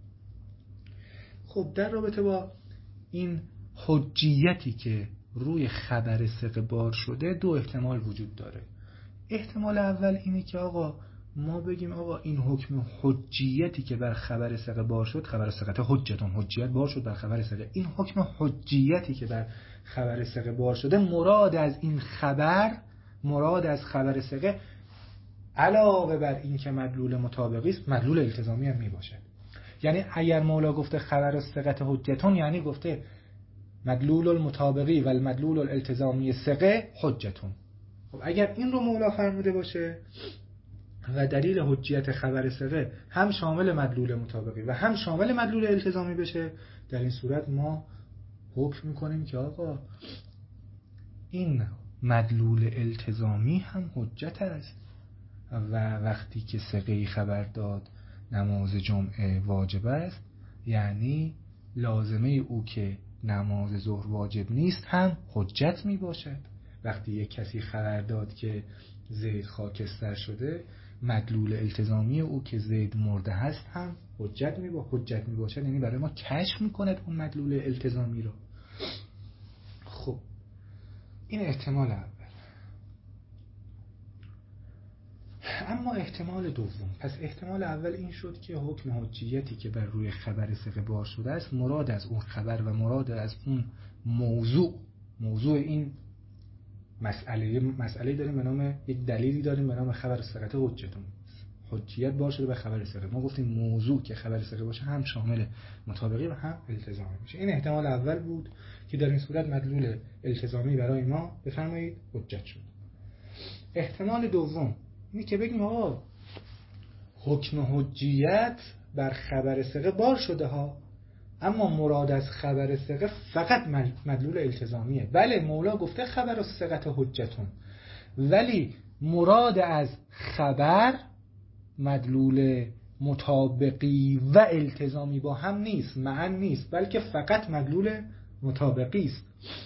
خب در رابطه با این حجیتی که روی خبر ثقه بار شده دو احتمال وجود داره. احتمال اول اینه که آقا ما بگیم آقا این حکم حجیتی که بر خبر ثقه بار شد، خبر ثقه حجتون، حجیت بار شد بر خبر ثقه، این حکم حجیتی که بر خبر ثقه بار شده مراد از این خبر، مراد از خبر ثقه علاوه بر این که مدلول مطابقی است مدلول التزامی هم می باشد. یعنی اگر مولا گفته خبر ثقه حجتون، یعنی گفته مدلول المطابقی و المدلول الالتزامی ثقه حجتون. خب اگر این رو مولا فرموده باشه و دلیل حجیت خبر ثقه هم شامل مدلول مطابقی و هم شامل مدلول التزامی بشه، در این صورت ما حکم میکنیم که آقا این مدلول التزامی هم حجت است و وقتی که ثقه‌ای خبر داد نماز جمعه واجب است، یعنی لازمه او که نماز ظهر واجب نیست هم حجت می باشد. وقتی یک کسی خبر داد که زید خاکستر شده، مدلول التزامی او که زید مرده هست هم حجت می با حجت می باشد، یعنی برای ما کشف می کند اون مدلول التزامی رو. خب این احتمال اول. اما احتمال دوم، پس احتمال اول این شد که حکم حجیتی که بر روی خبر ثقه بار شده است مراد از اون خبر و مراد از اون موضوع، موضوع این مسئله مسئله داریم به نام، یک دلیلی داریم به نام خبر ثقه حجتون، حجیت بار شده به خبر ثقه. ما گفتیم موضوع که خبر ثقه باشه هم شامل مطابقی و هم التزامی میشه. این احتمال اول بود که در این صورت مدلول التزامی برای ما بفرمایید حجت شد. احتمال دوم اینه که بگیم آقا حکم حجیت بر خبر ثقه بار شده ها، اما مراد از خبر ثقه فقط مدلول التزامیه. بله مولا گفته خبر الثقه حجتون، ولی مراد از خبر مدلول مطابقی و التزامی با هم نیست، معا نیست، بلکه فقط مدلول مطابقی است.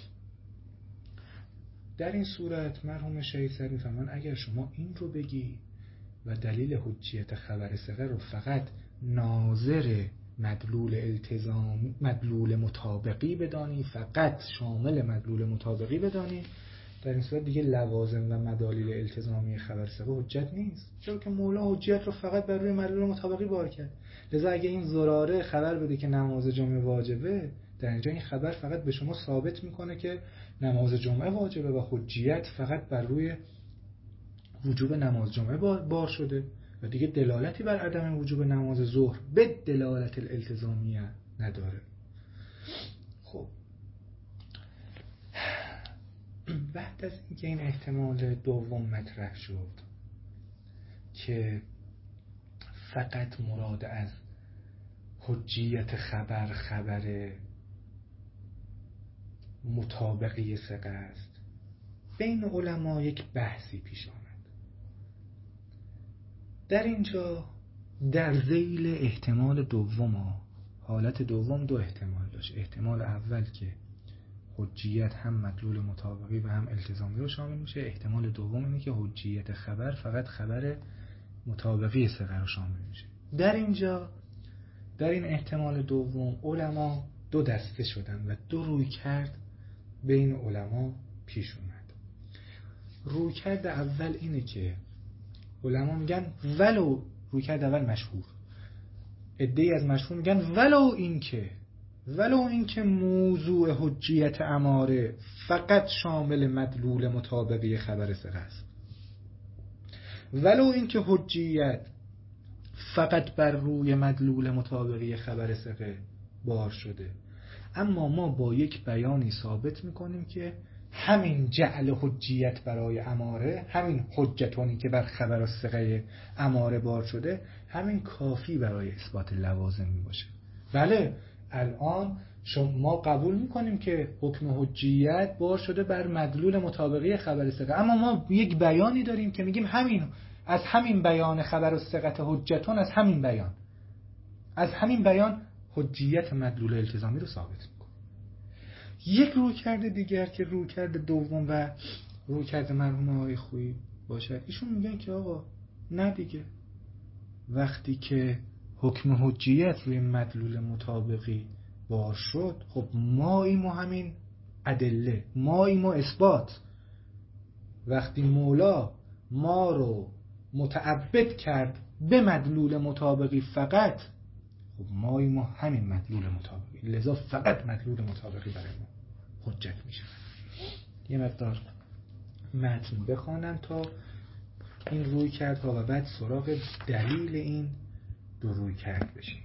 در این صورت مرحوم شهید صدر می‌فرمان اگر شما این رو بگی و دلیل حجیت خبر ثقه رو فقط ناظر مدلول التزام مدلول مطابقی بدانی، فقط شامل مدلول مطابقی بدانی، در این صورت دیگه لوازم و مدالیل التزامی خبر ثقه حجت نیست، چون که مولا حجیت رو فقط بر روی مدلول مطابقی بار کرد. لذا اگه این زراره خبر بده که نماز جمعه واجبه، در اینجا این خبر فقط به شما ثابت میکنه که نماز جمعه واجبه و حجیت فقط بر روی وجوب نماز جمعه بار شده و دیگه دلالتی بر عدم وجوب نماز ظهر به دلالت الالتزامیه نداره. خب بعد از اینکه این احتمال دوم مطرح شد که فقط مراد از حجیت خبر خبر مطابقی ثقه است بین علما یک بحثی پیش آمد. در اینجا در ذیل احتمال دوم، حالت دوم دو احتمال داشت. احتمال اول که حجیت هم مدلول مطابقی و هم التزامی رو شامل میشه. احتمال دوم اینه که حجیت خبر فقط خبر مطابقی ثقه رو شامل میشه. در اینجا در این احتمال دوم علما دو دسته شدن و دو روی کرد بین علما پیش اومد. روی کرد اول اینه که علما میگن ولو روی کرد اول مشهور، عده‌ای از مشهور میگن ولو این که ولو این که موضوع حجیت اماره فقط شامل مدلول مطابقی خبر ثقه است، ولو این که حجیت فقط بر روی مدلول مطابقی خبر ثقه بار شده، اما ما با یک بیانی ثابت میکنیم که همین جعل حجیت برای اماره، همین حجتونی که بر خبر ثقه اماره بار شده، همین کافی برای اثبات لوازم میباشه. بله الان شما قبول میکنیم که حکم حجیت بار شده بر مدلول مطابقی خبر ثقه، اما ما یک بیانی داریم که میگیم همین از همین بیان خبر و ثقت حجتون، از همین بیان از همین بیان حجیت مدلول التزامی رو ثابت میکنه. یک رویکرد دیگر که رویکرد دوم و رویکرد مرحوم آقای خویی باشه، ایشون میگن که آقا نه دیگه، وقتی که حکم حجیت روی مدلول مطابقی بار شد، خب ما ایم و همین ادله، ما ایم و اثبات. وقتی مولا ما رو متعبد کرد به مدلول مطابقی فقط، خب ما ایم و همین مدلول مطابقی، لذا فقط مدلول مطابقی برای ما حجت میشه. یه مقدار متن بخوانم تا این روی کرد و بعد سراغ دلیل این دو روی کرد بشیم.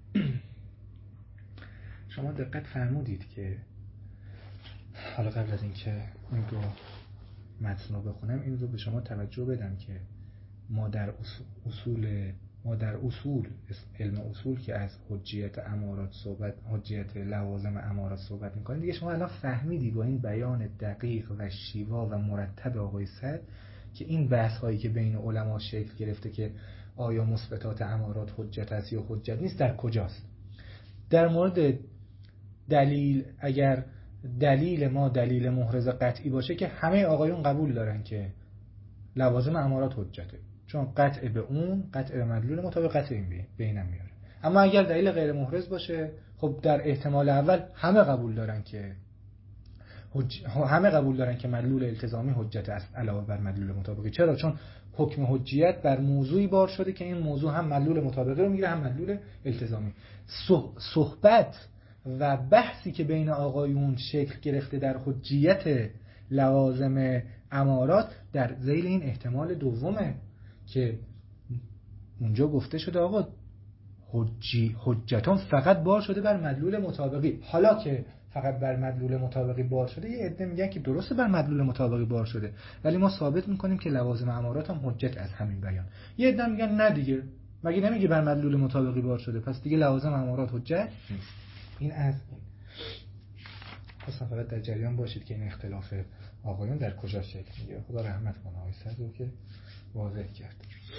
شما دقت فرمودید که حالا قبل از اینکه این دو متن رو بخونم این رو به شما توجه بدم که ما در اصول ما در اصول علم اصول که از حجیت امارات صحبت حجیت لوازم امارات صحبت میکنیم دیگه، شما الان فهمیدید با این بیان دقیق و شیوا و مرتب آقای سعد که این بحث هایی که بین علما شکل گرفته که آیا مثبتات امارات حجت است یا حجت نیست در کجاست. در مورد دلیل، اگر دلیل ما دلیل محرز قطعی باشه که همه آقایون قبول دارن که لوازم امارات حجته، چون قطع به اون قطع به مدلول مطابق قطع این بینم میاره. اما اگر دلیل غیر محرز باشه، خب در احتمال اول همه قبول دارن که حج... همه قبول دارن که مدلول التزامی حجت است علاوه بر مدلول مطابقی. چرا؟ چون حکم حجیت بر موضوعی بار شده که این موضوع هم مدلول مطابقی رو میگیره هم مدلول التزامی. صحبت و بحثی که بین آقایون شکل گرفته در حجیت لوازم امارات در ذیل این احتمال دومه که اونجا گفته شده آقا حجی حجتون فقط بار شده بر مدلول مطابقی. حالا که فقط بر مدلول مطابقی بار شده، یه عده میگن که درسته بر مدلول مطابقی بار شده، ولی ما ثابت میکنیم که لوازم امارات هم حجت از همین بیان. یه عده میگن نه دیگه، مگه نمیگه بر مدلول مطابقی بار شده، پس دیگه لوازم امارات حجت نیست. این از این اصلا فقط در جریان باشید که این اختلاف آقایون در کجا شکل میگیره. خدا رحمت کنه آقای صدر که واضح کرد.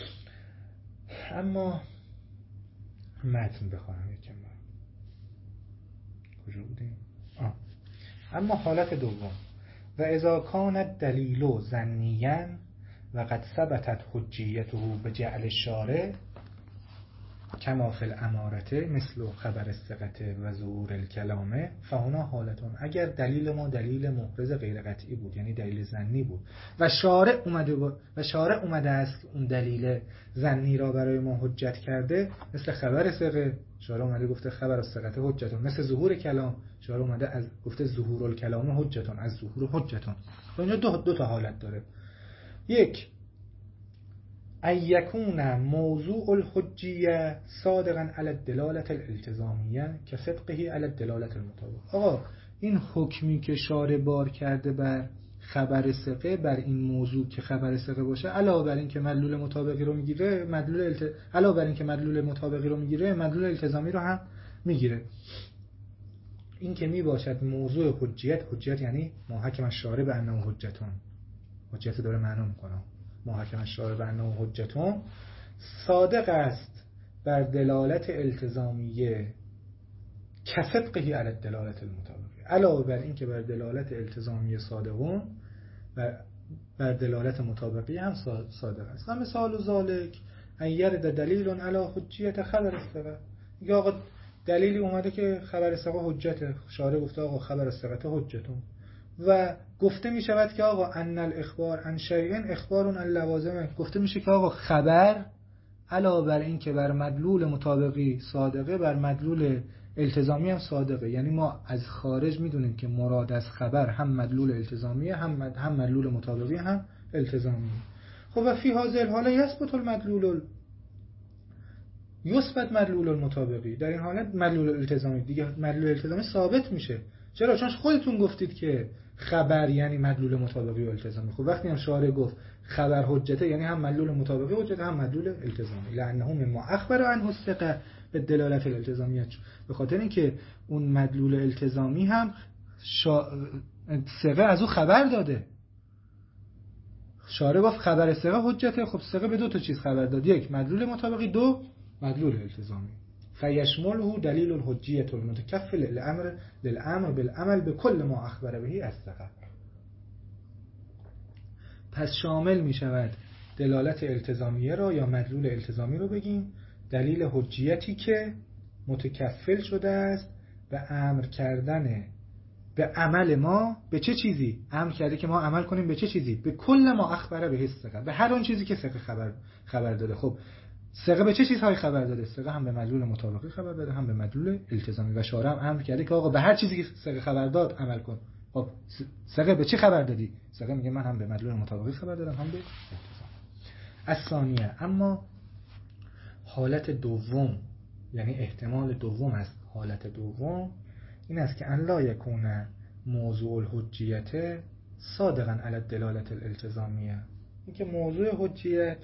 اما متن بخوانم یکم کجا بودیم؟ آه. اما حالت دوم و اذا کان الدلیل ظنیاً و قد ثبتت حجیته بجعل الشارع کما فی الامارته مثل خبر الثقة و ظهور الکلامه فهنا حالتون. اگر دلیل ما دلیل محرز غیر قطعی بود، یعنی دلیل ظنی بود و شارع اومده و شارع اومده است اون دلیل ظنی را برای ما حجت کرده، مثل خبر ثقه شارع اومده گفته خبر الثقة حجتون، مثل ظهور کلام شارع اومده از گفته ظهور الکلام حجتون، از ظهور حجتون. اینجا دو دو تا حالت داره. یک، ان یکون موضوع الحجیه صادقا علی الدلاله الالتزامیه که صدقه علی الدلاله المطابقه. آقا این حکمی که شارع بار کرده بر خبر ثقه بر این موضوع که خبر ثقه باشه، علاوه بر این که مدلول مطابقی رو میگیره مدلول الت... علاوه بر این که مدلول مطابقی رو میگیره مدلول التزامی رو هم میگیره. این که می باشد موضوع حجیت، حجیت یعنی ما حکم الشارع بانه حجتون، حجیت داره معنا میکنه، محکم الشارع بانه حجتون صادق است بر دلالت التزامیه کصدقه علی الدلالت المطابقه، علاوه بر این که بر دلالت التزامیه صادقون و بر دلالت مطابقی هم صادق است. مثال ذالک ان یرد دلیل علی حجیت خبر الثقه، میگه آقا دلیلی اومده که خبر ثقه حجته، شارع گفته آقا خبر ثقه حجتون، و گفته می شود که آقا ان الاخبار عن شیء اخبار عن لوازمه، گفته میشه که آقا خبر علاوه بر این که بر مدلول مطابقی صادقه بر مدلول التزامی هم صادقه. یعنی ما از خارج میدونیم که مراد از خبر هم مدلول التزامیه هم هم مدلول مطابقی هم التزامی. خب و فی هذه الحاله یثبت المدلول یثبت مدلول المطابقی، در این حالت مدلول التزامی دیگه مدلول التزامی ثابت میشه. چرا؟ چون خودتون گفتید که خبر یعنی مدلول مطابقی و التزامی. خب وقتی هم شارع گفت خبر حجته یعنی هم مدلول مطابقی حجته هم مدلول التزامی، لانه مما اخبر عنه الثقه به دلالت الالتزامیه، به خاطر اینکه اون مدلول التزامی هم شا... ثقه از او خبر داده. شارع گفت خبر ثقه حجته، خب ثقه به دو تا چیز خبر داد، یک مدلول مطابقی، دو مدلول التزامی. فیشمله دلیل الحجیه المتکفل للامر للامر بالعمل بكل ما اخبر به الثقه، پس شامل می شود دلالت التزامیه را یا مدلول التزامی رو بگیم دلیل حجیتی که متکفل شده است به امر کردن به عمل ما به چه چیزی؟ امر کرده که ما عمل کنیم به چه چیزی؟ به کل ما اخبره به ثقه، به هر اون چیزی که ثقه خبر خبر داده. خب ثقه به چه چیزهایی خبر داده؟ ثقه هم به مدلول مطابقی خبر داده هم به مدلول التزامی، و شارع هم امر کرده که آقا به هر چیزی که ثقه خبر داد عمل کن. خب ثقه به چی خبر دادی؟ ثقه میگه من هم به مدلول مطابقی خبر دادم هم به التزامی. الثانیه، اما حالت دوم، یعنی احتمال دوم از حالت دوم این است که ان لا یکون موضوع الحجیت صادقا علی الدلالت الالتزامیه، این که موضوع حجیت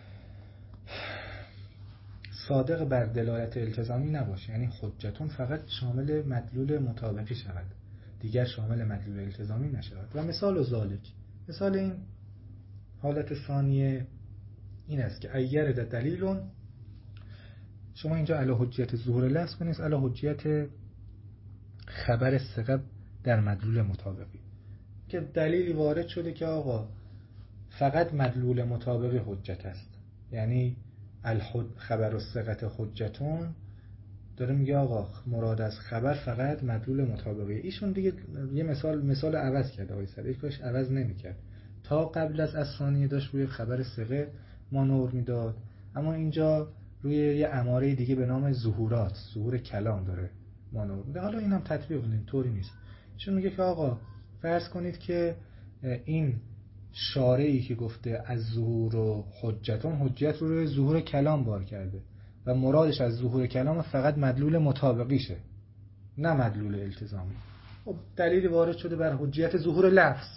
صادق بر دلالت التزامی نباشه، یعنی حجتون فقط شامل مدلول مطابقی شود دیگر شامل مدلول التزامی نشود. و مثال ذالک، مثال این حالت ثانیه این است که اگر دلیل، شما اینجا علی حجیت ظهور لفظ کنید، علی حجیت خبر ثقه در مدلول مطابقی، که دلیلی وارد شده که آقا فقط مدلول مطابقی حجت است، یعنی خبر الثقه حجتون داره میگه آقا مراد از خبر فقط مدلول مطابقی. ایشون دیگه یه مثال مثال عوض کرده، آقای سریع کاش عوض نمیکرد. تا قبل از الثانیه داشت روی خبر ثقه مانور میداد، اما اینجا روی یه اماره دیگه به نام ظهورات، ظهور کلام داره مانور میده. حالا اینم تطبیق کنیم، طوری نیست. چون میگه که آقا فرض کنید که این شارعی که گفته از ظهور و حجتون، حجت رو روی ظهور کلام بار کرده و مرادش از ظهور کلام فقط مدلول مطابقیشه نه مدلول التزامی. خب دلیلی وارد شده بر حجیت ظهور لفظ،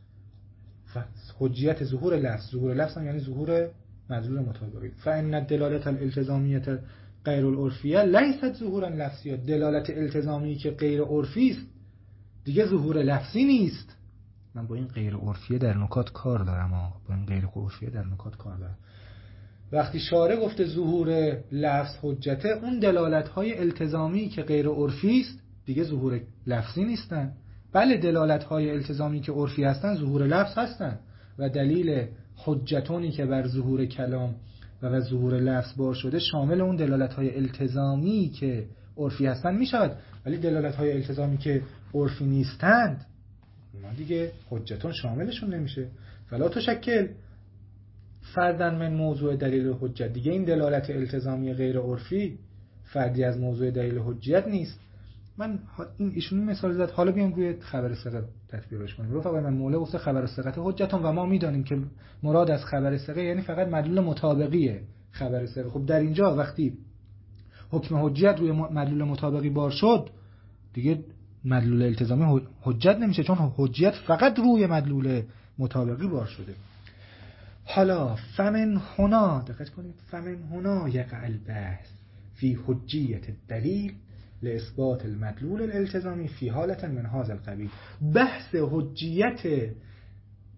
حجیت ظهور لفظ، ظهور لفظ هم یعنی ظهور مدلول مطابقی. فان الدلالت الالتزامیه غیر العرفیه لیست ظهورا لفظیه، دلالت التزامی که غیر عرفی است دیگه ظهور لفظی نیست. من با این غیر عرفیه در نکات کار دارم، آقا با این غیر عرفیه در نکات کار دارم. وقتی شارع گفته ظهور لفظ حجته، اون دلالت های التزامی که غیر عرفی است دیگه ظهور لفظی نیستن. بله دلالت های التزامی که عرفی هستن ظهور لفظ هستن و دلیل حجتونی که بر ظهور کلام و بر ظهور لفظ بار شده شامل اون دلالت های التزامی که عرفی هستن می شود، ولی دلالت های التزامی که عرفی نیستند ما دیگه حجتون شاملشون نمیشه. فلا تشکل فردن من موضوع دلیل حجت، دیگه این دلالت التزامی غیر عرفی فردی از موضوع دلیل حجت نیست. من این ایشون مثال زد، حالا بیام روی خبر ثقه تطبیقش کنیم. رفقا من مولا گفته خبر ثقه حجتون و ما میدانیم که مراد از خبر ثقه یعنی فقط مدلول مطابقیه خبر ثقه. خب در اینجا وقتی حکم حجت روی مدلول مطابقی بار شد دیگه مدلول التزامی حجت نمیشه، چون حجت فقط روی مدلول مطابقی بار شده. حالا فمن هنا، دقت کنید، فمن هنا یقع البحث فی حجیت الدلیل لاثبات المدلول الالتزامی فی حالت من هذا القبیل. بحث حجیت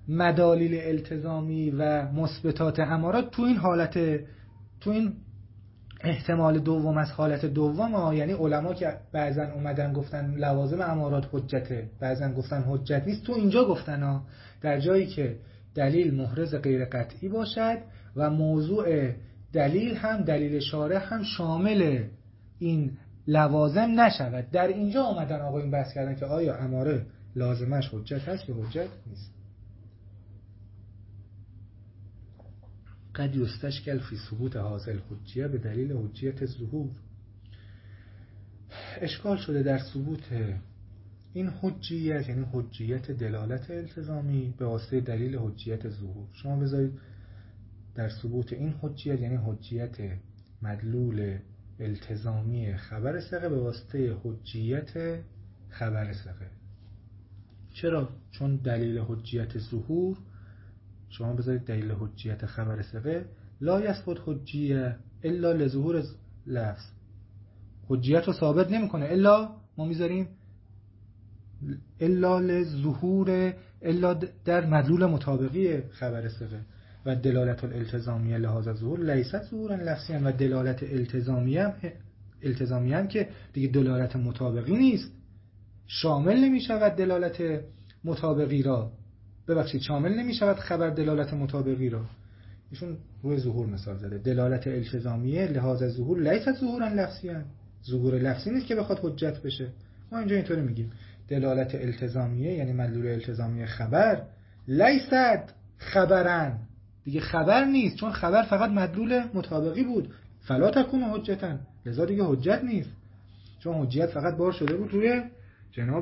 مدالیل التزامی و مثبتات امارات تو این حالت تو این احتمال دوم از حالت دوم ها، یعنی علما که بعضن اومدن گفتن لوازم امارات حجته، بعضن گفتن حجت نیست، تو اینجا گفتن ها در جایی که دلیل محرز غیر قطعی باشد و موضوع دلیل هم دلیل شارع هم شامل این لوازم نشود، در اینجا آمدن آقا این بحث کردن که آیا اماره لازمش حجت هست یا حجت نیست. قد یستشکل فی ثبوت حاصل حجیه به دلیل حجیت ظهور. اشکال شده در ثبوت این حجیت، یعنی حجیت دلالت التزامی به واسطه دلیل حجیت ظهور. شما بذارید در ثبوت این حجیت، یعنی حجیت مدلول التزامی خبر ثقه به واسطه حجیت خبر ثقه. چرا؟ چون دلیل حجیت ظهور، شما بذارید دلیل حجیت خبر ثقه لا یثبت حجیه الا لظهور لفظ، حجیت رو ثابت نمیکنه الا ما میذاریم الا لظهور الا در مدلول مطابقی خبر ثقه. و دلالت الالتزامیه لحاظ ظهور لیست ظهورا لفظیا، و دلالت التزامیه هم التزامیه هم که دیگه دلالت مطابقی نیست، شامل نمی شود دلالت مطابقی را، ببخشید شامل نمی شود خبر دلالت مطابقی را. ایشون روی ظهور مثال زده. دلالت التزامیه لحاظ ظهور لیست ظهورا لفظیا، ظهور لفظی نیست که بخواد حجت بشه. ما اینجا اینطوری میگیم دلالت التزامیه یعنی مدلول التزامی خبر لیست خبرن، دیگه خبر نیست، چون خبر فقط مدلول مطابقی بود، فلا تکون حجتا، لذا دیگه حجت نیست، چون حجیت فقط بار شده بود روی جناب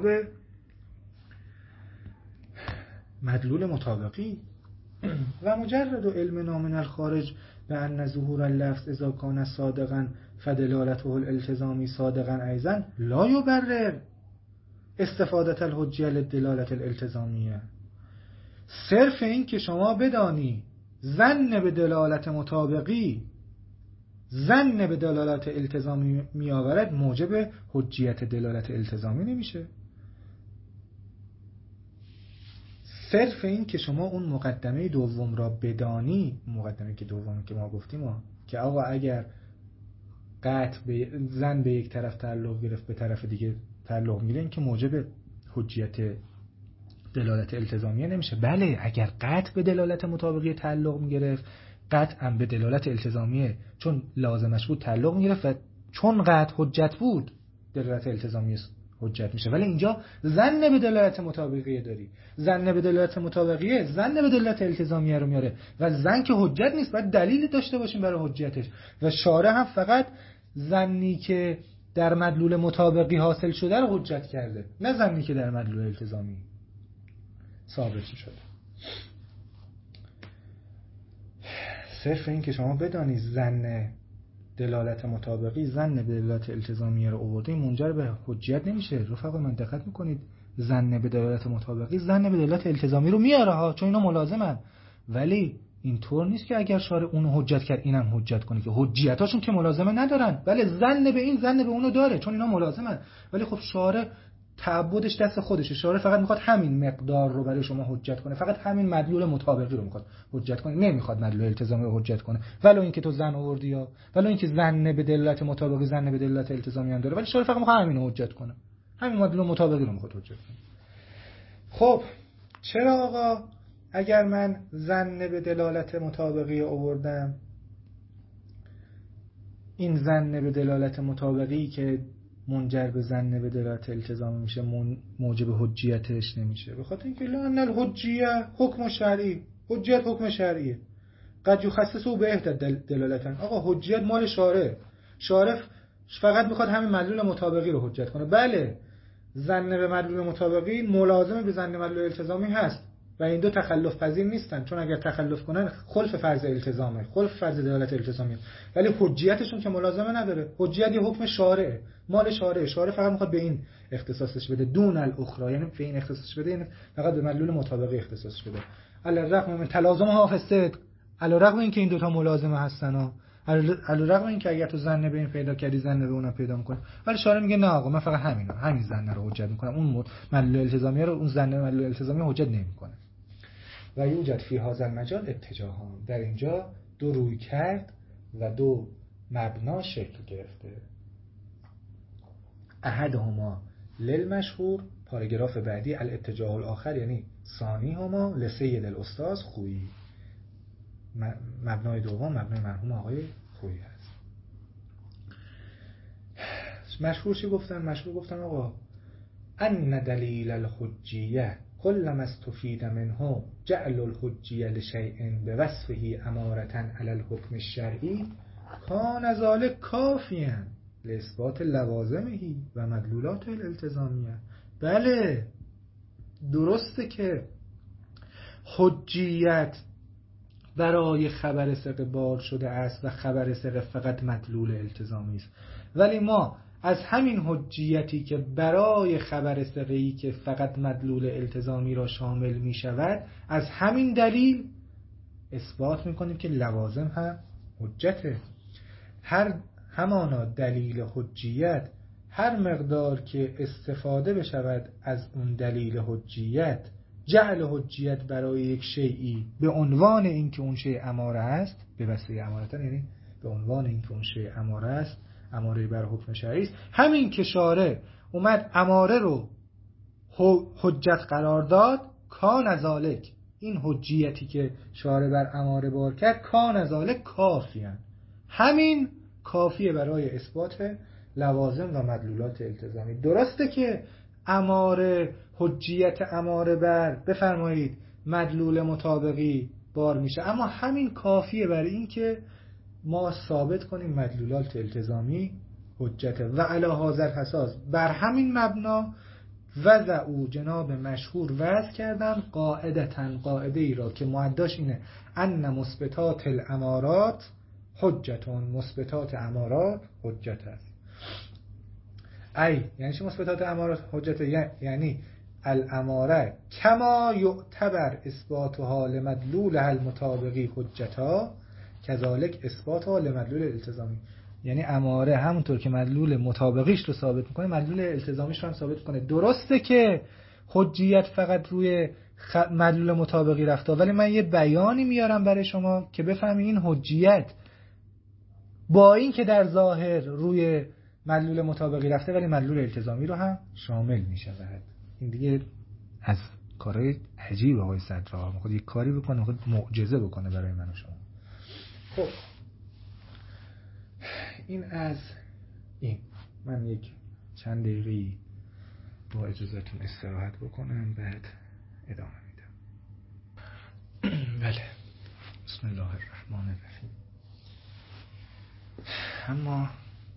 مدلول مطابقی. و مجرد و علم من الخارج به ان ظهور اللفظ اذا کان صادقا فدلالته الالتزامی صادقا ایضا لا یبرر استفاده الحجیه للدلالت الالتزامیه. صرف این که شما بدانی ظن به دلالت مطابقی ظن به دلالت التزامی می آورد موجب حجیت دلالت التزامی نمیشه. صرف این که شما اون مقدمه دوم را بدانی، مقدمه که دومی که ما گفتیم ها، که آقا اگر قطع به ظن به یک طرف تعلق گرفت به طرف دیگه تعلق میگیره، این که موجب حجیت دلالت التزامیه نمیشه. بله اگر قطع به دلالت مطابقی تعلق میگرفت، قطعا به دلالت التزامیه چون لازمش بود تعلق میگرفت و چون قطع حجت بود دلالت التزامیه حجت میشه. ولی اینجا ظن به دلالت مطابقیه داری، ظن به دلالت مطابقیه ظن به دلالت التزامیه رو میاره و ظن که حجت نیست، باید دلیل داشته باشیم برای حجتش. و شارع هم فقط ظنی که در مدلول مطابقی حاصل شده رو حجت کرده، نه ظنی که در مدلول التزامی ثابت شده. صرف این که شما بدانید ظن دلالت مطابقی ظن به دلالت التزامیه رو آورده منجر به حجیت نمیشه. رفقا من دقت میکنید، ظن به دلالت مطابقی ظن به دلالت التزامی رو میاره ها، چون اینا ملازمن. ولی اینطور نیست که اگر شارع اونو حجت کرد اینم حجت کنه، که حجیتاشون که ملازمه ندارن. بله ظن به این ظن به اونو داره چون اینا ملازمن، ولی خب شارع تعبدش دست خودشه. شارع فقط میخواد همین مقدار رو برای شما حجت کنه، فقط همین مدلول مطابقی رو میخواد حجت کنه، نمیخواد مدلول التزامی رو حجت کنه. ولو اینکه تو ظن آوردی یا ولو اینکه ظن به دلالت مطابقی ظن به دلالت التزامی هم داره، ولی شارع فقط میخواد همین رو حجت کنه، همین مدلول مطابقی رو میخواد حجت کنه. خب چرا آقا اگر من ظن به دلالت مطابقی آوردم، این ظن به دلالت مطابقی که منجر به ظن به دلالت التزامی میشه موجب حجیتش نمیشه؟ به خاطر اینکه لأن الحجیه حکم شرعی، حجیت حکم شرعیه، قد یخصصه به احدى دلالتن. آقا حجیت مال شارع، شارع فقط میخواد همین مدلول مطابقی رو حجت کنه. بله ظن به مدلول مطابقی ملازم به ظن مدلول التزامی هست و این دو تخلف پذیر نیستن، چون اگر تخلف کنن خلف فرض التزامه، خلف فرض دلالت التزامیه. ولی حجیتشون که ملازمه نداره، حجیت یه حکم شارعه، مال شارع، شارع فقط میخواد به این اختصاصش بده دون الاخرى، یعنی به این اختصاصش بده، یعنی فقط به مدلول مطابقی اختصاصش بده. علی الرغم من تلازم ها فسد، علی الرغم اینکه این دو تا ملازمه هستن ها، علی الرغم اینکه اگر تو ظن به این پیدا کردی ظن به اونم پیدا میکنه، ولی شارع میگه نه آقا من فقط همینا همین ظن رو حجت میکنم، اون مدلول التزامی رو اون ظن مدلول التزامی حجت نمیکنه. و یوجد فی هذا المجال اتجاهان، در اینجا دو روی کرد و دو مبنا شکل گرفته. احدهما للمشهور، پاراگراف بعدی، الاتجاه الاخر یعنی ثانی هما لسید الاستاذ خویی، مبنای دوم مبنای مرحوم آقای خویی هست. مشهور چی گفتن؟ مشهور گفتن آقا ان دلیل الحجیه کل ما استفید منه جعل الحجیه لشیء بوصفه امارة علی الحکم الشرعی کان ذلک کافیا لاثبات لوازمه و مدلولات الالتزامیه. بله درسته که حجیت برای خبر ثقه بار شده است و خبر ثقه فقط مدلول التزامی است، ولی ما از همین حجیتی که برای خبر ثقه‌ای که فقط مدلول التزامی را شامل می شود، از همین دلیل اثبات می کنیم که لوازم هم حجته. هر همانا دلیل حجیت هر مقدار که استفاده بشود از اون دلیل حجیت، جعل حجیت برای یک شیئی به عنوان اینکه اون شیء اماره است، به وسیله امارتن یعنی به عنوان اینکه اون شیء اماره است، اماره بر حکم شرعی است، همین که شارع اومد اماره رو حجت قرار داد، کان ذالک، این حجیتی که شارع بر اماره بار کرد، کان ذالک کافیان، همین کافیه برای اثبات لوازم و مدلولات التزامی. درسته که اماره، حجیت اماره بر بفرمایید مدلول مطابقی بار میشه، اما همین کافیه برای این که ما ثابت کنیم مدلولات التزامی حجته. و علی هذا الاساس، بر همین مبنا وضعوا جناب مشهور وضع کردن قاعدتاً، قاعده ای را که معداش اینه ان مثبتات الامارات حجتون، مثبتات امارات حجت است. ای یعنی چه مثبتات امارات حجت؟ یعنی الاماره کما یعتبر اثباتها لمدلول المطابقی حجتا کذالک اثباتها لمدلول التزامی. یعنی اماره همونطور که مدلول مطابقیش رو ثابت میکنه، مدلول التزامیش رو هم ثابت کنه. درسته که حجیت فقط روی خ... مدلول مطابقی رفته، ولی من یه بیانی میارم برای شما که بفهمی این حجیت با این که در ظاهر روی مدلول مطابقی رفته ولی مدلول التزامی رو هم شامل میشود. این دیگه از کارهای عجیب آقای صدرا، میخواد یک کاری بکنه، میخواد معجزه بکنه برای من و شما. خب این از این. من یک چند دقیقه با اجازهتون استراحت بکنم، بعد ادامه میدم. بله، بسم الله الرحمن الرحیم. اما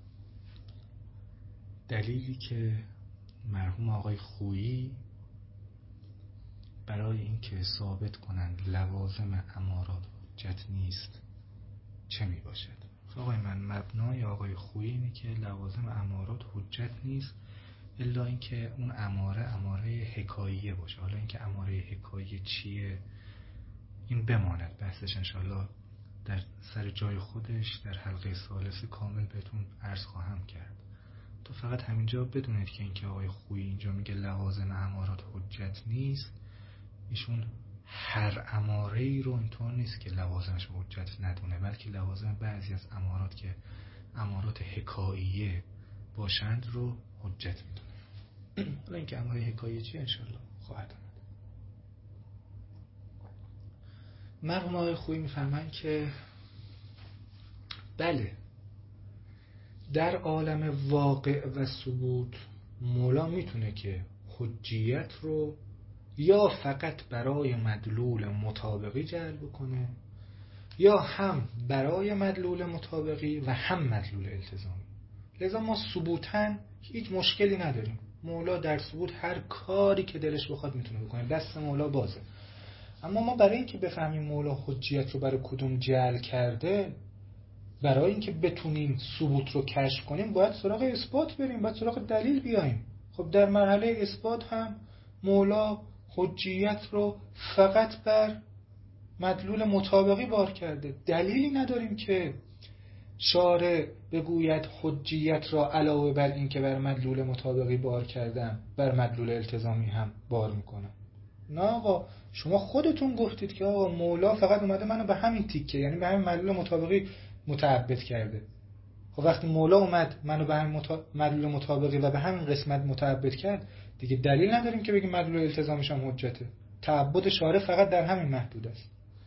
دلیلی که مرحوم آقای خویی برای اینکه ثابت کنند لوازم امارات حجت نیست چه می باشد؟ آقای من مبنای آقای خویی اینه که لوازم امارات حجت نیست الا اینکه اون اماره اماره حکاییه باشه. حالا اینکه اماره حکاییه چیه این بماند، بحثش انشالله در سر جای خودش در حلقه ثالث کامل بهتون عرض خواهم کرد. تو فقط همینجا بدونید که اینکه آقای خویی اینجا میگه لوازم امارات حجت نیست، ایشون هر اماره ای رو اینطور نیست که لوازمش حجت ندونه، بلکه لوازم بعضی از امارات که امارات حکاییه باشند رو حجت میدونه. حالا اینکه اماره حکاییه چیه انشالله خواهد آمد. مرحوم آقای خویی میفهمن که بله در عالم واقع و ثبوت مولا میتونه که حجیت رو یا فقط برای مدلول مطابقی جلب کنه یا هم برای مدلول مطابقی و هم مدلول التزامی. لذا ما ثبوتاً هیچ مشکلی نداریم. مولا در ثبوت هر کاری که دلش بخواد میتونه بکنه، دست مولا بازه. اما ما برای اینکه بفهمیم مولا حجیت رو برای کدوم جعل کرده، برای اینکه بتونیم ثبوت رو کشف کنیم باید سراغ اثبات بریم، باید سراغ دلیل بیاییم. خب در مرحله اثبات هم مولا حجیت رو فقط بر مدلول مطابقی بار کرده. دلیلی نداریم که شارع بگوید حجیت را علاوه بر این که بر مدلول مطابقی بار کردم بر مدلول التزامی هم بار میکنم. نه آقا شما خودتون گفتید که آقا مولا فقط اومده منو به همین تیکه، یعنی به همین مدلول مطابقی متعبد کرده. خب وقتی مولا اومد منو به همین متا... مدلول مطابقی و به همین قسمت متعبد کرد، دیگه دلیل نداریم که بگیم مدلول التزامیش هم حجته. تعبد شارع فقط در همین محدود است.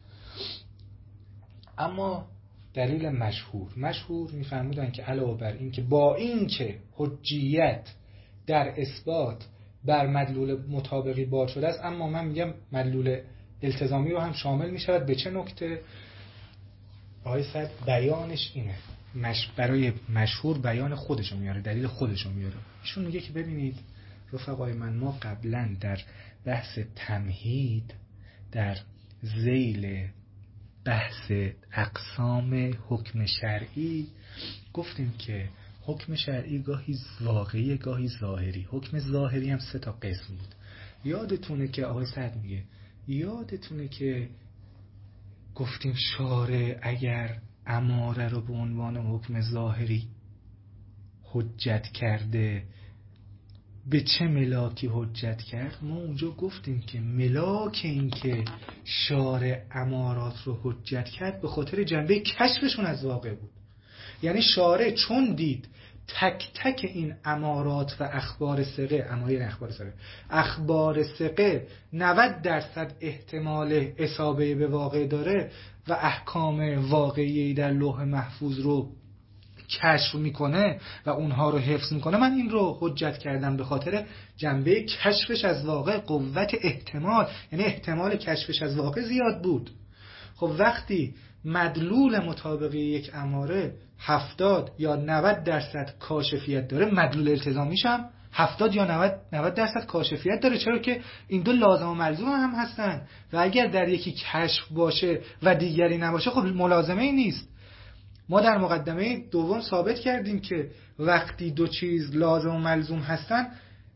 اما دلیل مشهور مشهور میفرمودن که علاوه بر این که با این که حجیت در اثبات بر مدلول مطابقی بار شده است، اما من میگم مدلول التزامی رو هم شامل میشود. به چه نکته؟ آقای سعد بیانش اینه، مش برای مشهور بیان خودشو میاره، دلیل خودشو میاره. ایشون میگه که ببینید رفقای من، ما قبلا در بحث تمهید در ذیل بحث اقسام حکم شرعی گفتیم که حکم شرعی گاهی واقعی گاهی ظاهری. حکم ظاهری هم سه تا قسم بود. یادتونه که آقای سعد میگه یادتونه که گفتیم شارع اگر اماره رو به عنوان حکم ظاهری حجت کرده، به چه ملاکی حجت کرد؟ ما اونجا گفتیم که ملاک این که شارع امارات رو حجت کرد به خاطر جنبه کشفشون از واقع بود. یعنی شارع چون دید تک تک این امارات و اخبار ثقه، امایر اخبار ثقه اخبار ثقه نود درصد احتمال اصابه به واقع داره و احکام واقعی در لوح محفوظ رو کشف میکنه و اونها رو حفظ میکنه، من این رو حجت کردم به خاطر جنبه کشفش از واقع، قوت احتمال، یعنی احتمال کشفش از واقع زیاد بود. خب وقتی مدلول مطابقی یک اماره هفتاد یا نود درصد کاشفیت داره، مدلول التزامیش هم هفتاد یا نود درصد کاشفیت داره. چرا که این دو لازم و ملزوم هم هستن و اگر در یکی کشف باشه و دیگری نباشه خب ملازمه ای نیست. ما در مقدمه دوم ثابت کردیم که وقتی دو چیز لازم و ملزوم هستن،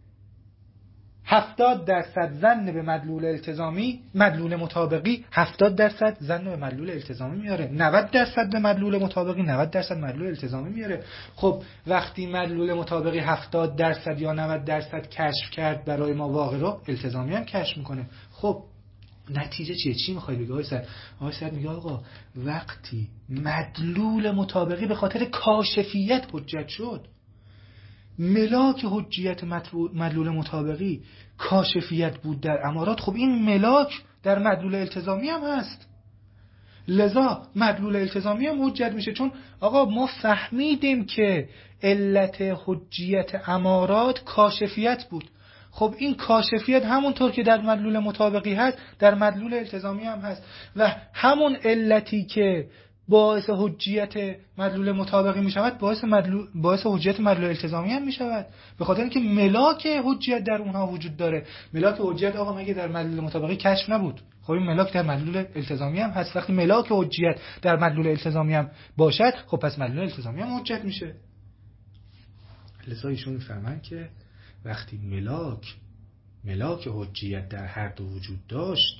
هفتاد درصد ظن به مدلول التزامی مدلول مطابقی هفتاد درصد ظن به مدلول التزامی میاره، نود درصد به مدلول مطابقی نود درصد مدلول التزامی میاره. خب وقتی مدلول مطابقی هفتاد درصد یا نود درصد کشف کرد برای ما واقع رو، التزامی هم کشف میکنه. خب نتیجه چیه؟ چی میخوای بگی آقای سعد؟ آقای سعد میگه آقا وقتی مدلول مطابقی به خاطر کاشفیت حجت شد، ملاک حجیت مدلول مطابقی کاشفیت بود در امارات، خب این ملاک در مدلول التزامی هم هست، لذا مدلول التزامی هم حجت میشه. چون آقا ما فهمیدیم که علت حجیت امارات کاشفیت بود، خب این کاشفیت همونطور که در مدلول مطابقی هست در مدلول التزامی هم هست و همون علتی که باعث حجیت مدلول مطابقی می شود باعث مدلول باعث حجیت مدلول التزامی هم می شود، به خاطر اینکه ملاک حجیت در اونها وجود داره. ملاک حجیت آقا مگه در مدلول مطابقی کشف نبود؟ خب این ملاک در مدلول التزامی هم هست. وقتی ملاک حجیت در مدلول التزامی هم باشد، خب پس مدلول التزامی هم حجت میشه. لذا ایشون میفهمن که وقتی ملاک ملاک حجیت در هر دو وجود داشت،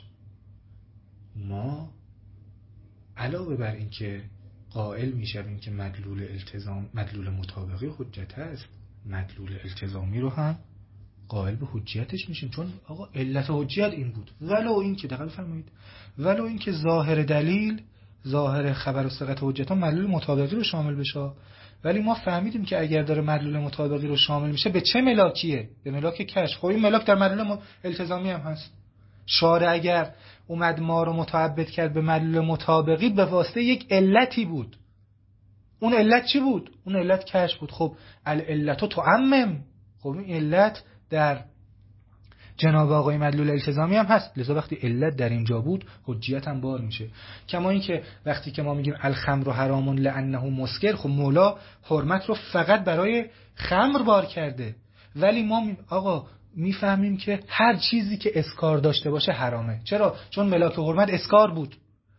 ما علاوه بر این که قائل میشویم که مدلول التزام مدلول مطابقی حجت هست، مدلول التزامی رو هم قائل به حجیتش میشیم. چون آقا علت حجیت این بود، ولو این که دقیق فرمایید ولو این که ظاهر دلیل ظاهر خبر و صحت حجت ها مدلول مطابقی رو شامل بشه، ولی ما فهمیدیم که اگر داره مدلول مطابقی رو شامل میشه به چه ملاکیه؟ به ملاک کشف. خب این ملاک در مدلول التزامی هم هست. شارع اگر اومد ما رو متعبد کرد به مدلول مطابقی به واسطه یک علتی بود. اون علت چی بود؟ اون علت کشف بود. خب العلت تعمم، خب این علت در جناب آقای مدلول التزامی هم هست، لذا وقتی علت در اینجا بود حجیت هم بار میشه. کما این که وقتی که ما میگیم الخمر حرام لانه مسکر، خب مولا حرمت رو فقط برای خمر بار کرده، ولی ما آقا میفهمیم که هر چیزی که اسکار داشته باشه حرامه. چرا؟ چون ملاک حرمت اسکار بود،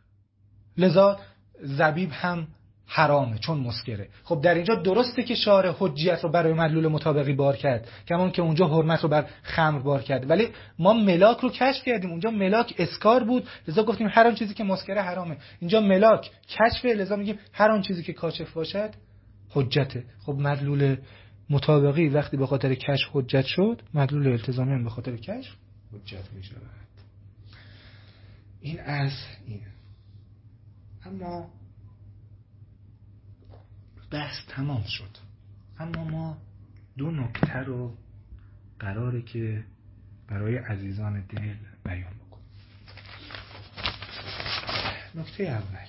لذا زبیب هم حرامه چون مسکره. خب در اینجا درسته که شارع حجیت رو برای مدلول مطابقی بار کرد، کمان که اونجا حرمت رو بر خمر بار کرد، ولی ما ملاک رو کشف کردیم، اونجا ملاک اسکار بود، لذا گفتیم هر آن چیزی که مسکره حرامه. اینجا ملاک کشفه، لذا میگیم هر آن چیزی که کاشف باشد حجته. خب مدلول مطابقی وقتی به خاطر کشف حجت شد، مدلول التزامی هم به خاطر کشف حجت میشود. این از این. اما بحث تمام شد، اما ما دو نکته رو قراره که برای عزیزان دل بیان بکنیم. نکته اول،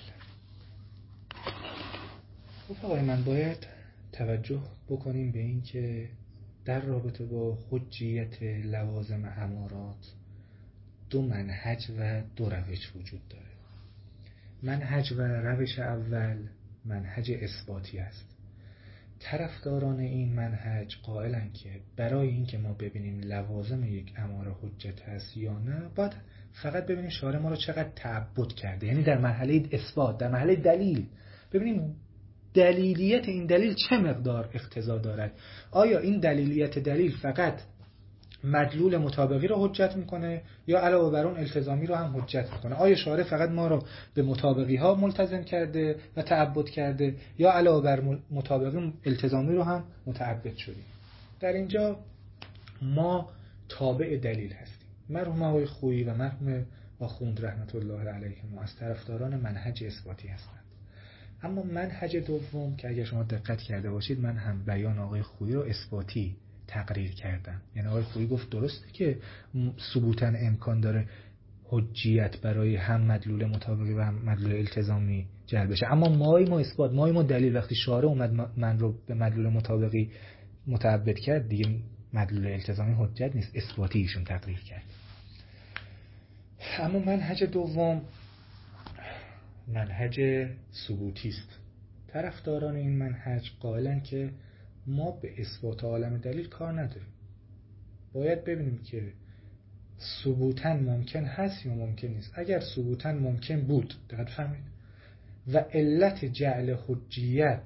رفقای من باید توجه بکنیم به این که در رابطه با حجیت لوازم امارات دو منهج و دو روش وجود داره. منهج و روش اول منهج اثباتی است. طرفداران این منهج قائلن که برای اینکه ما ببینیم لوازم یک اماره حجت هست یا نه، باید فقط ببینیم شارع ما رو چقدر تعبد کرده، یعنی در مرحله اثبات، در مرحله دلیل ببینیم دلیلیت این دلیل چه مقدار اقتضا دارد. آیا این دلیلیت دلیل فقط مدلول مطابقی رو حجت میکنه یا علاوه بر اون التزامی رو هم حجت میکنه؟ آیا شارع فقط ما رو به مطابقی ها ملتزم کرده و تعبد کرده یا علاوه بر مطابقی التزامی رو هم متعبد شدیم؟ در اینجا ما تابع دلیل هستیم. مرحوم آقای خویی و مرحوم آخوند رحمت الله علیهم از طرفداران منهج اثباتی هستند. اما منهج دوم که اگر شما دقت کرده باشید، من هم بیان آقای خویی رو اثباتی تقریر کردم. یعنی آقای خویی گفت درسته که ثبوتاً امکان داره حجیت برای هم مدلول مطابقی و هم مدلول التزامی جلب بشه، اما مای ما اثبات، مای ما دلیل. وقتی شارع اومد من رو به مدلول مطابقی متعبد کرد، دیگه مدلول التزامی حجت نیست، اثباتی ایشون تقریر کرد. اما منهج دوم منهج ثبوتی است. طرفداران این منهج قائلن که ما به اثبات عالم دلیل کار نداریم، باید ببینیم که ثبوتاً ممکن هست یا ممکن نیست. اگر ثبوتاً ممکن بود، دقت فهمید، و علت جعل حجیت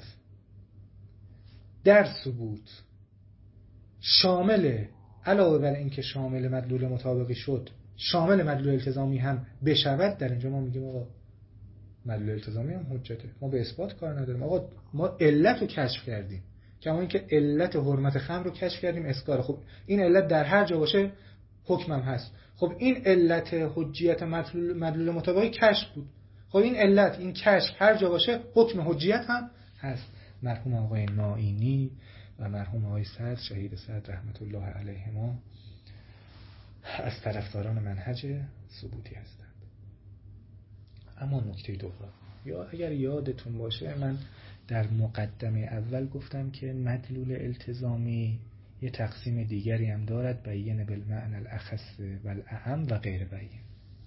در ثبوت شامل، علاوه بر این که شامل مدلول مطابقی شد، شامل مدلول التزامی هم بشود، در اینجا ما میگیم آقا مدلول التزامی هم حجته، ما به اثبات کار نداریم. آقا ما علت رو کشف کردیم، کما اینکه علت حرمت خمر رو کشف کردیم، اسکار. خب این علت در هر جا باشه حکمم هست. خب این علت حجیت مدلول مدلول مطابقی کشف بود. خب این علت، این کشف هر جا باشه حکم حجیت هم هست. مرحوم آقای نائینی و مرحوم آقای صدر شهید صدر رحمت الله علیهما از طرفداران منهج ثبوتی هستند. اما نکته دوم، یا اگر یادتون باشه من در مقدمه اول گفتم که مدلول التزامی یه تقسیم دیگری هم دارد، بیان بالمعنی الاخص و الاعم و غیر بیان.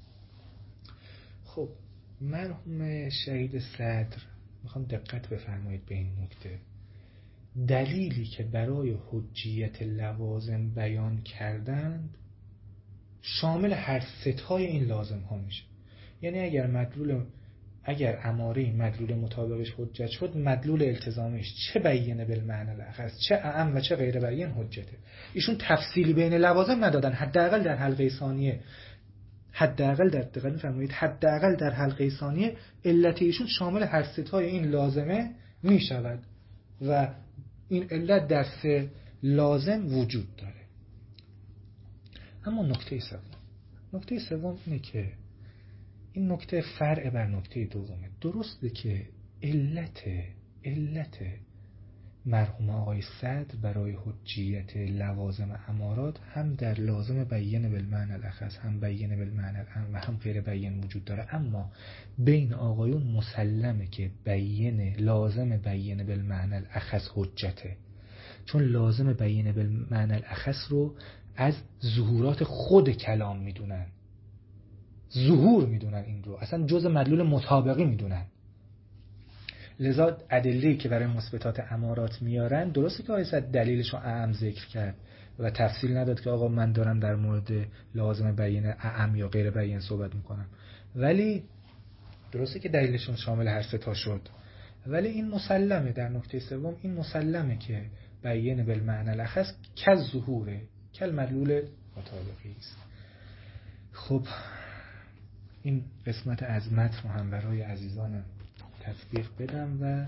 خب مرحوم شهید صدر، میخوام دقت بفرمایید به این نکته، دلیلی که برای حجیت لوازم بیان کردند شامل هر ستای این لازم ها میشه. یعنی اگر مدلول اگر اماره مدلول مطابقش حجت شد، مدلول التزامیش چه بیان بالمعنی الاخص چه اعم و چه غیر بیان حجته. ایشون تفصیلی بین لوازم ندادن، حداقل در حلقه ثانیه، حداقل در دقت می‌فرمایید، حداقل در حلقه ثانیه علت ایشون شامل هر ستای این لازمه میشود و این علت در سه لازم وجود داره. اما نکته سوم، نکته سوم اینه که این نکته فرع بر نکته دومه. درسته که علت علت مرحوم آقای صدر برای حجیت لوازم امارات هم در لازم بیان بالمعنی الاخص، هم بیان بالمعنی الاعم و هم غیر بیان وجود داره، اما بین آقایون مسلمه که بیان لازم بیان بالمعنی الاخص حجته، چون لازم بیان بالمعنی الاخص رو از ظهورات خود کلام میدونن، ظهور میدونن، این رو اصلا جز مدلول مطابقی میدونن. لذا ادله‌ای که برای مثبتات امارات میارن، درسته که آیه دلیلش رو اعم ذکر کرد و تفصیل نداد که آقا من دارم در مورد لازم بیان اعم یا غیر بیان صحبت میکنم، ولی درسته که دلیلشون شامل هر سه تا شد، ولی این مسلمه در نکته سوم، این مسلمه که بیان بالمعنی الاخص کل ظهوره، کل مدلول مطابقی است. خب این قسمت از متن رو هم برای عزیزانم تطبیق بدم و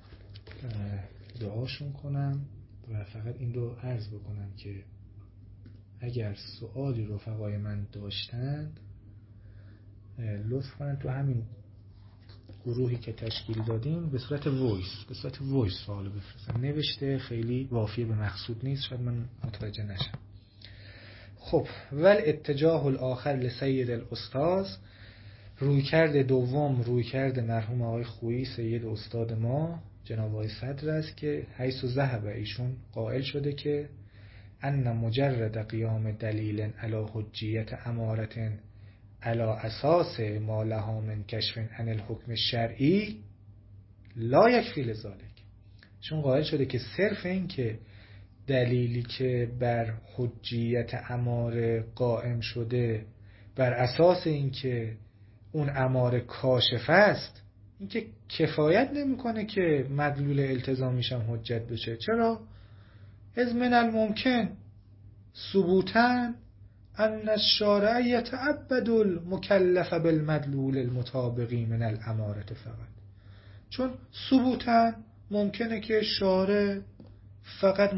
دعاشون کنم و فقط این رو عرض بکنم که اگر سوالی رفقای من داشتند لطف کنن تو همین گروهی که تشکیل دادیم به صورت وایس به صورت وایس سوالو بفرستن. نوشته خیلی وافی به مقصود نیست، شاید من متوجه نشم. خب ول اتجاه الاخر لسید الاستاذ، رویکرد دوم رویکرد مرحوم آقای خویی سید استاد ما جناب آقای صدر است که حیث ذهب ایشون قائل شده که ان مجرد قیام دلیل علی حجیت امارت علی اساس ما لها من کشف عن الحکم الشرعی لا یکفی لذالک. چون قائل شده که صرف این که دلیلی که بر حجیت اماره قائم شده بر اساس این که اون اماره کاشف است، این که کفایت نمیکنه که مدلول التزامیش هم حجت بشه. چرا؟ از من الممکن ثبوتاً ان الشارع یتعبد المکلف بالمدلول المطابقی من الاماره فقط. چون ثبوتاً ممکنه که شارع فقط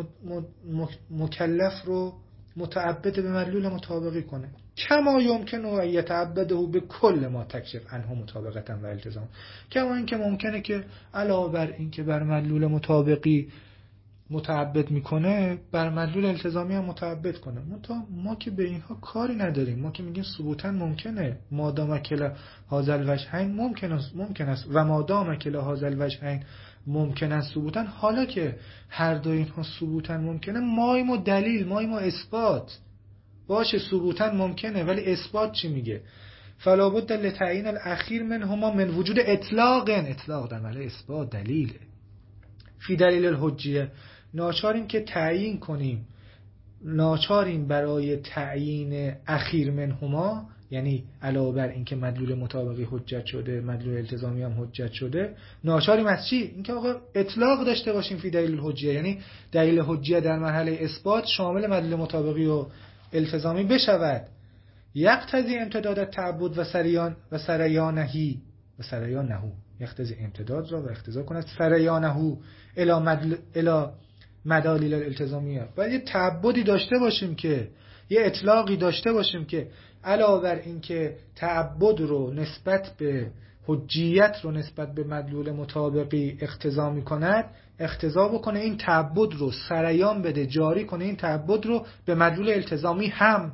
مکلف رو متعبد به مدلول مطابقی کنه، کما یمکن و یتعبده به کل ما تکشف عنه مطابقتا و التزام. کما این که ممکنه که علاوه بر این که بر مدلول مطابقی متعبد میکنه بر مدلول التزامی هم متعبد کنه. ما ما که به اینها کاری نداریم، ما که میگیم ثبوتا ممکنه مادام کلا هذا الوجهین ممکن است ممکن است و مادام کلا هذا الوجهین ممکن است ثبوتا. حالا که هر دو اینها ثبوتا ممکنه، مایم و دلیل مایم و اثبات باشه. ثبوتا ممکنه ولی اثبات چی میگه؟ فلا بد لتعیین الاخیر منهما من وجود اطلاق. اطلاق در معنی اثبات دلیل فی دلیل الحجیه. ناچاریم که تعیین کنیم، ناچاریم برای تعیین اخیر منهما، یعنی علاوه بر اینکه مدلول مطابقی حجت شده مدلول التزامی هم حجت شده، ناچاریم از چی؟ اینکه آقا اطلاق داشته باشیم فی دلیل الحجیه، یعنی دلیل حجیه در مرحله اثبات شامل مدلول مطابقی و التزامی بشود. یقتضی امتداد تعبد و سریان و سریانهی و سریانهو، یقتضی امتداد را و اقتضا کند سریانهو الی مدل الی مدالیل الالتزامیه. و یه تعبدی داشته باشیم که یه اطلاقی داشته باشیم که علاوه بر این که تعبد رو نسبت به حجیت رو نسبت به مدلول مطابقی اقتضا می کند، اقتضا بکنه این تعبد رو سریان بده، جاری کنه این تعبد رو به مدلول التزامی هم.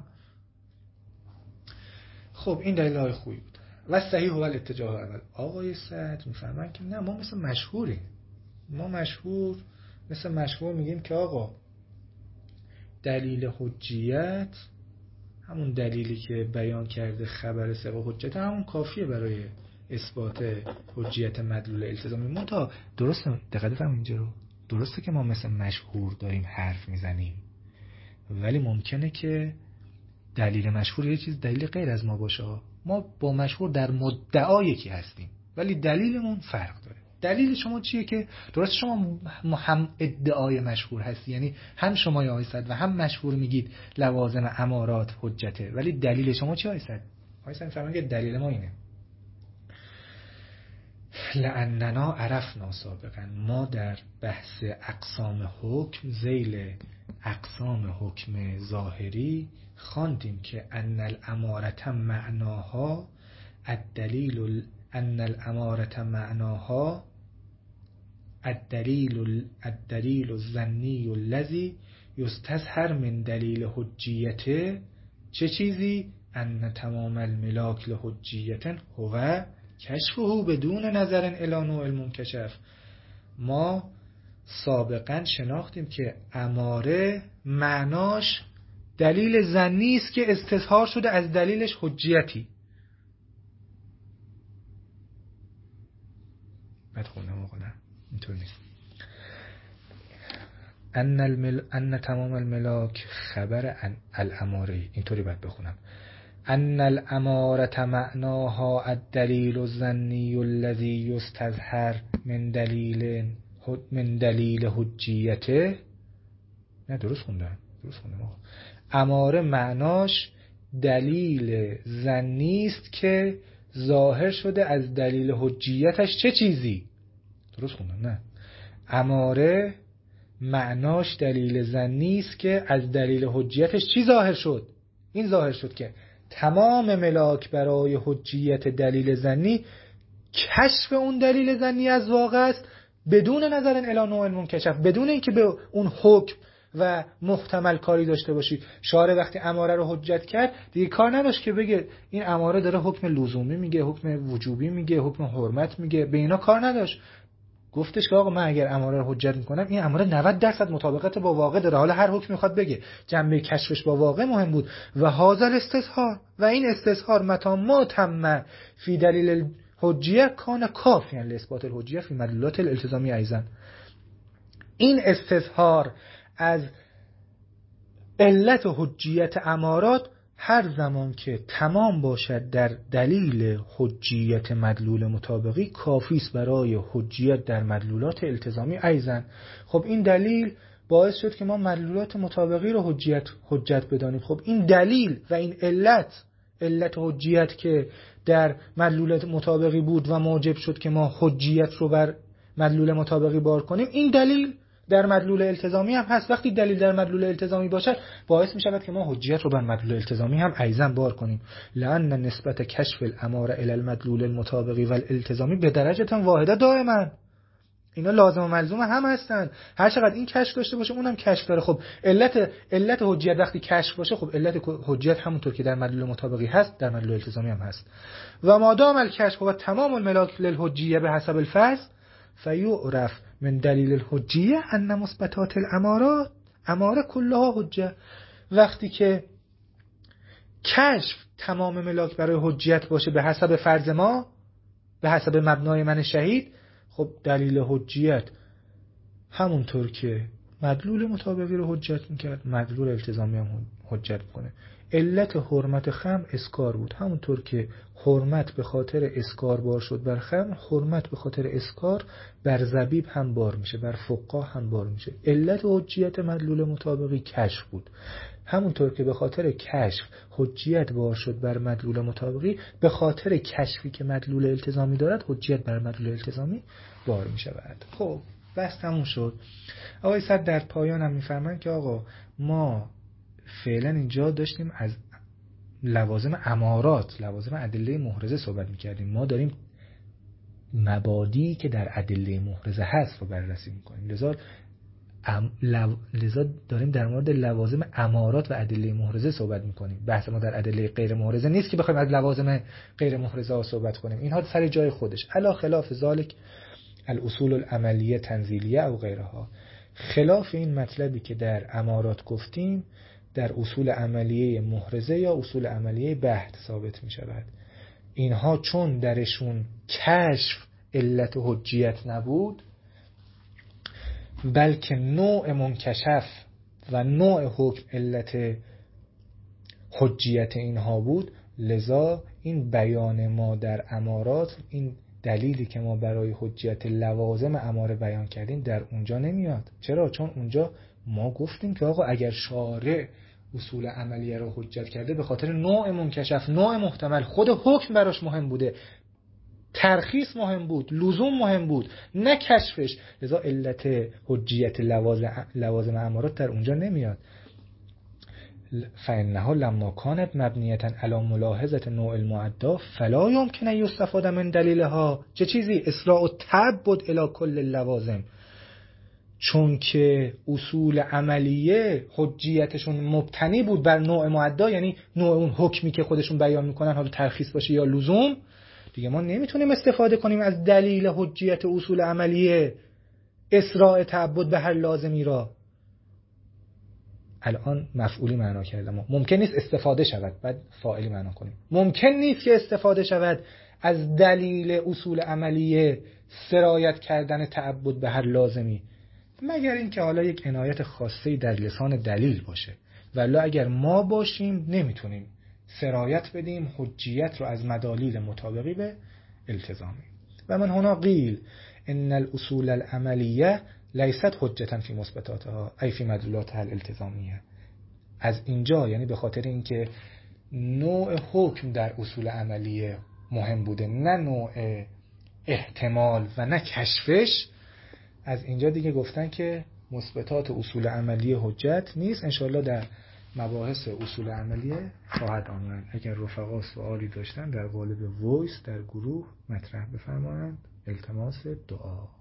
خب این دلیل های خوبی بود. و صحیح و الاتجاه اول. آقای صدر میفهمن که نه، ما مثل مشهوریم، ما مشهور مثل مشهور میگیم که آقا دلیل حجیت همون دلیلی که بیان کرده خبر ثقه حجت همون کافیه برای اثبات حجیت مدلول التزامی. ما تا درسته دقت فرمایید اینجا رو، درسته که ما مثل مشهور داریم حرف میزنیم، ولی ممکنه که دلیل مشهور یه چیز دلیل غیر از ما باشه. ما با مشهور در مدعا یکی هستیم ولی دلیلمون فرق داره. دلیل شما چیه؟ که درست شما هم ادعای مشهور هستی، یعنی هم شما یا آقای صدر و هم مشهور میگید لوازم امارات حجته، ولی دلیل شما چیه آقای صدر؟ آقای صدر فرمودن دلیل ما اینه لأننا عرفنا سابقا، ما در بحث اقسام حکم ذیل اقسام حکم ظاهری خواندیم که ان الامارة معناها الدلیل ان الامارة معناها الدلیل الدلیل الظنی الذی یستظهر من دلیل حجیته. چه چیزی؟ ان تمام الملاک لحجیت هو کشفه بدون نظر الی نوع المنکشف. ما سابقا شناختیم که اماره معناش دلیل ظنی است که استظهار شده از دلیلش حجیتی. بعد خوندم آقا نه اینطور نیست. ان المل... ان تمام الملاک خبر ان الاماره، اینطوری باید بخونم. ان الاماره معناها الدلیل الظنی الذی یستظهر من دلیل من دلیل حجیته. نه درست خوندم درست خوندم آقا. اماره معناش دلیل ظنی است که ظاهر شده از دلیل حجیتش. چه چیزی؟ درست خوندم نه. اماره معناش دلیل ظنی است که از دلیل حجیتش چی ظاهر شد؟ این ظاهر شد که تمام ملاک برای حجیت دلیل ظنی کشف اون دلیل ظنی از واقع است، بدون نظر الی نوع المنکشف، بدون اینکه به اون حکم و محتمل کاری داشته باشی. شارع وقتی اماره رو حجت کرد دیگه کار نداشت که بگه این اماره داره حکم لزومی میگه، حکم وجوبی میگه، حکم حرمت میگه، به اینا کار نداشت. گفتش که آقا من اگر اماره رو حجت میکنم این اماره نود درصد مطابقت با واقع داره. حالا هر حکم میخواد بگه، جنبه کشفش با واقع مهم بود. و هذا الاستظهار، و این استظهار متى ما تم فی دلیل الحجیه کان کافیا لاثبات الحجیه فی مدلولات الالتزامی ایضا. این استظهار از علت حجیت امارات هر زمان که تمام باشد در دلیل حجیت مدلول مطابقی کافی است برای حجیت در مدلولات التزامی ایضا. خب این دلیل باعث شد که ما مدلولات مطابقی رو حجیت حجت بدانیم. خب این دلیل و این علت علت حجیت که در مدلول مطابقی بود و موجب شد که ما حجیت رو بر مدلول مطابقی بار کنیم، این دلیل در مدلول التزامی هم هست. وقتی دلیل در مدلول التزامی باشد باعث می شود که ما حجیت رو بر مدلول التزامی هم ایضا بار کنیم. لأن نسبت کشف الاماره الی المدلول المطابقی و الالتزامی به درجه واحده دائما. اینا لازم و ملزوم هم هستن. هر چقدر این کشف داشته باشه اونم کشف داره. خب علت علت حجیت وقتی کشف باشه، خب علت حجیت همونطور که در مدلول مطابقی هست در مدلول التزامی هم هست. و مادام الکشف و تمام الملاک للحجیه به حسب الفرض فیعرف من دلیل الحجیه ان مثبتات الامارات اماره کلها حجه. وقتی که کشف تمام ملاک برای حجیت باشه به حسب فرض ما، به حسب مبنای من شهید، خب دلیل حجیت همونطور که مدلول مطابقی رو حجت میکرد مدلول التزامی هم حجت میکنه. علت حرمت خمر اسکار بود، همونطور که حرمت به خاطر اسکار بار شد بر خمر، حرمت به خاطر اسکار بر زبیب هم بار میشه، بر فقا هم بار میشه. علت حجیت مدلول مطابقی کشف بود، همونطور که به خاطر کشف حجیت بار شد بر مدلول مطابقی، به خاطر کشفی که مدلول التزامی دارد حجیت بر مدلول التزامی بار میشود. خب بس تموم شد. آقای صد در پایان هم میفرمایند که آقا ما فعلا اینجا داشتیم از لوازم امارات، لوازم ادله محرزه صحبت میکردیم. ما داریم مبادی که در ادله محرزه هست رو بررسی میکنیم. لذا ام... لو... لذا داریم در مورد لوازم امارات و ادله محرزه صحبت میکنیم. بحث ما در ادله غیر محرزه نیست که بخوایم از لوازم غیر محرزه ها صحبت کنیم. اینها سر جای خودش. علا خلاف ذالک الاصول العملیه تنزیلیه او غیرها. خلاف این مطلبی که در امارات گفتیم در اصول عملیه محرزه یا اصول عملیه بحث ثابت می شود. اینها چون درشون کشف علت حجیت نبود، بلکه نوع منکشف و نوع حکم علت حجیت اینها بود، لذا این بیان ما در امارات، این دلیلی که ما برای حجیت لوازم اماره بیان کردیم در اونجا نمیاد. چرا؟ چون اونجا ما گفتیم که آقا اگر شارع اصول عملیه رو حجت کرده به خاطر نوع منکشف، نوع محتمل، خود حکم براش مهم بوده، ترخیص مهم بود، لزوم مهم بود، نه کشفش، لذا علت حجیت لوازم لوازم امارات در اونجا نمیاد. فإنها لما كانت مبنیة على ملاحظة نوع المعدا فلا يمكن ان يستفاد من دلیلها. چه چیزی؟ اسراء و تعبد الی کل اللوازم. چون که اصول عملیه حجیتشون مبتنی بود بر نوع معدا، یعنی نوع اون حکمی که خودشون بیان میکنن، حالا ترخیص باشه یا لزوم، دیگه ما نمیتونیم استفاده کنیم از دلیل حجیت اصول عملیه اسراء تعبد به هر لازمی را. الان مفعولی معنا کردم. ممکن نیست استفاده شود بعد فاعلی معنا کنیم. ممکن نیست که استفاده شود از دلیل اصول عملیه سرایت کردن تعبد به هر لازمی، مگر اینکه حالا یک عنایت خاصی در لسان دلیل باشه. ولی اگر ما باشیم نمیتونیم سرایت بدیم حجیت رو از مدالیل مطابقی به التزامی. و من هنا قیل ان الاصول العملیه لیست حجتا فی مثبتاتها ای فی مدلولاتها الالتزامیه. از اینجا یعنی به خاطر اینکه نوع حکم در اصول عملیه مهم بوده، نه نوع احتمال و نه کشفش، از اینجا دیگه گفتن که مثبتات اصول عملیه حجت نیست. انشاءالله در مباحث اصول عملیه خواهد آمد. اگر رفقا سوالی داشتن در قالب وایس در گروه مطرح بفرمایند. التماس دعا.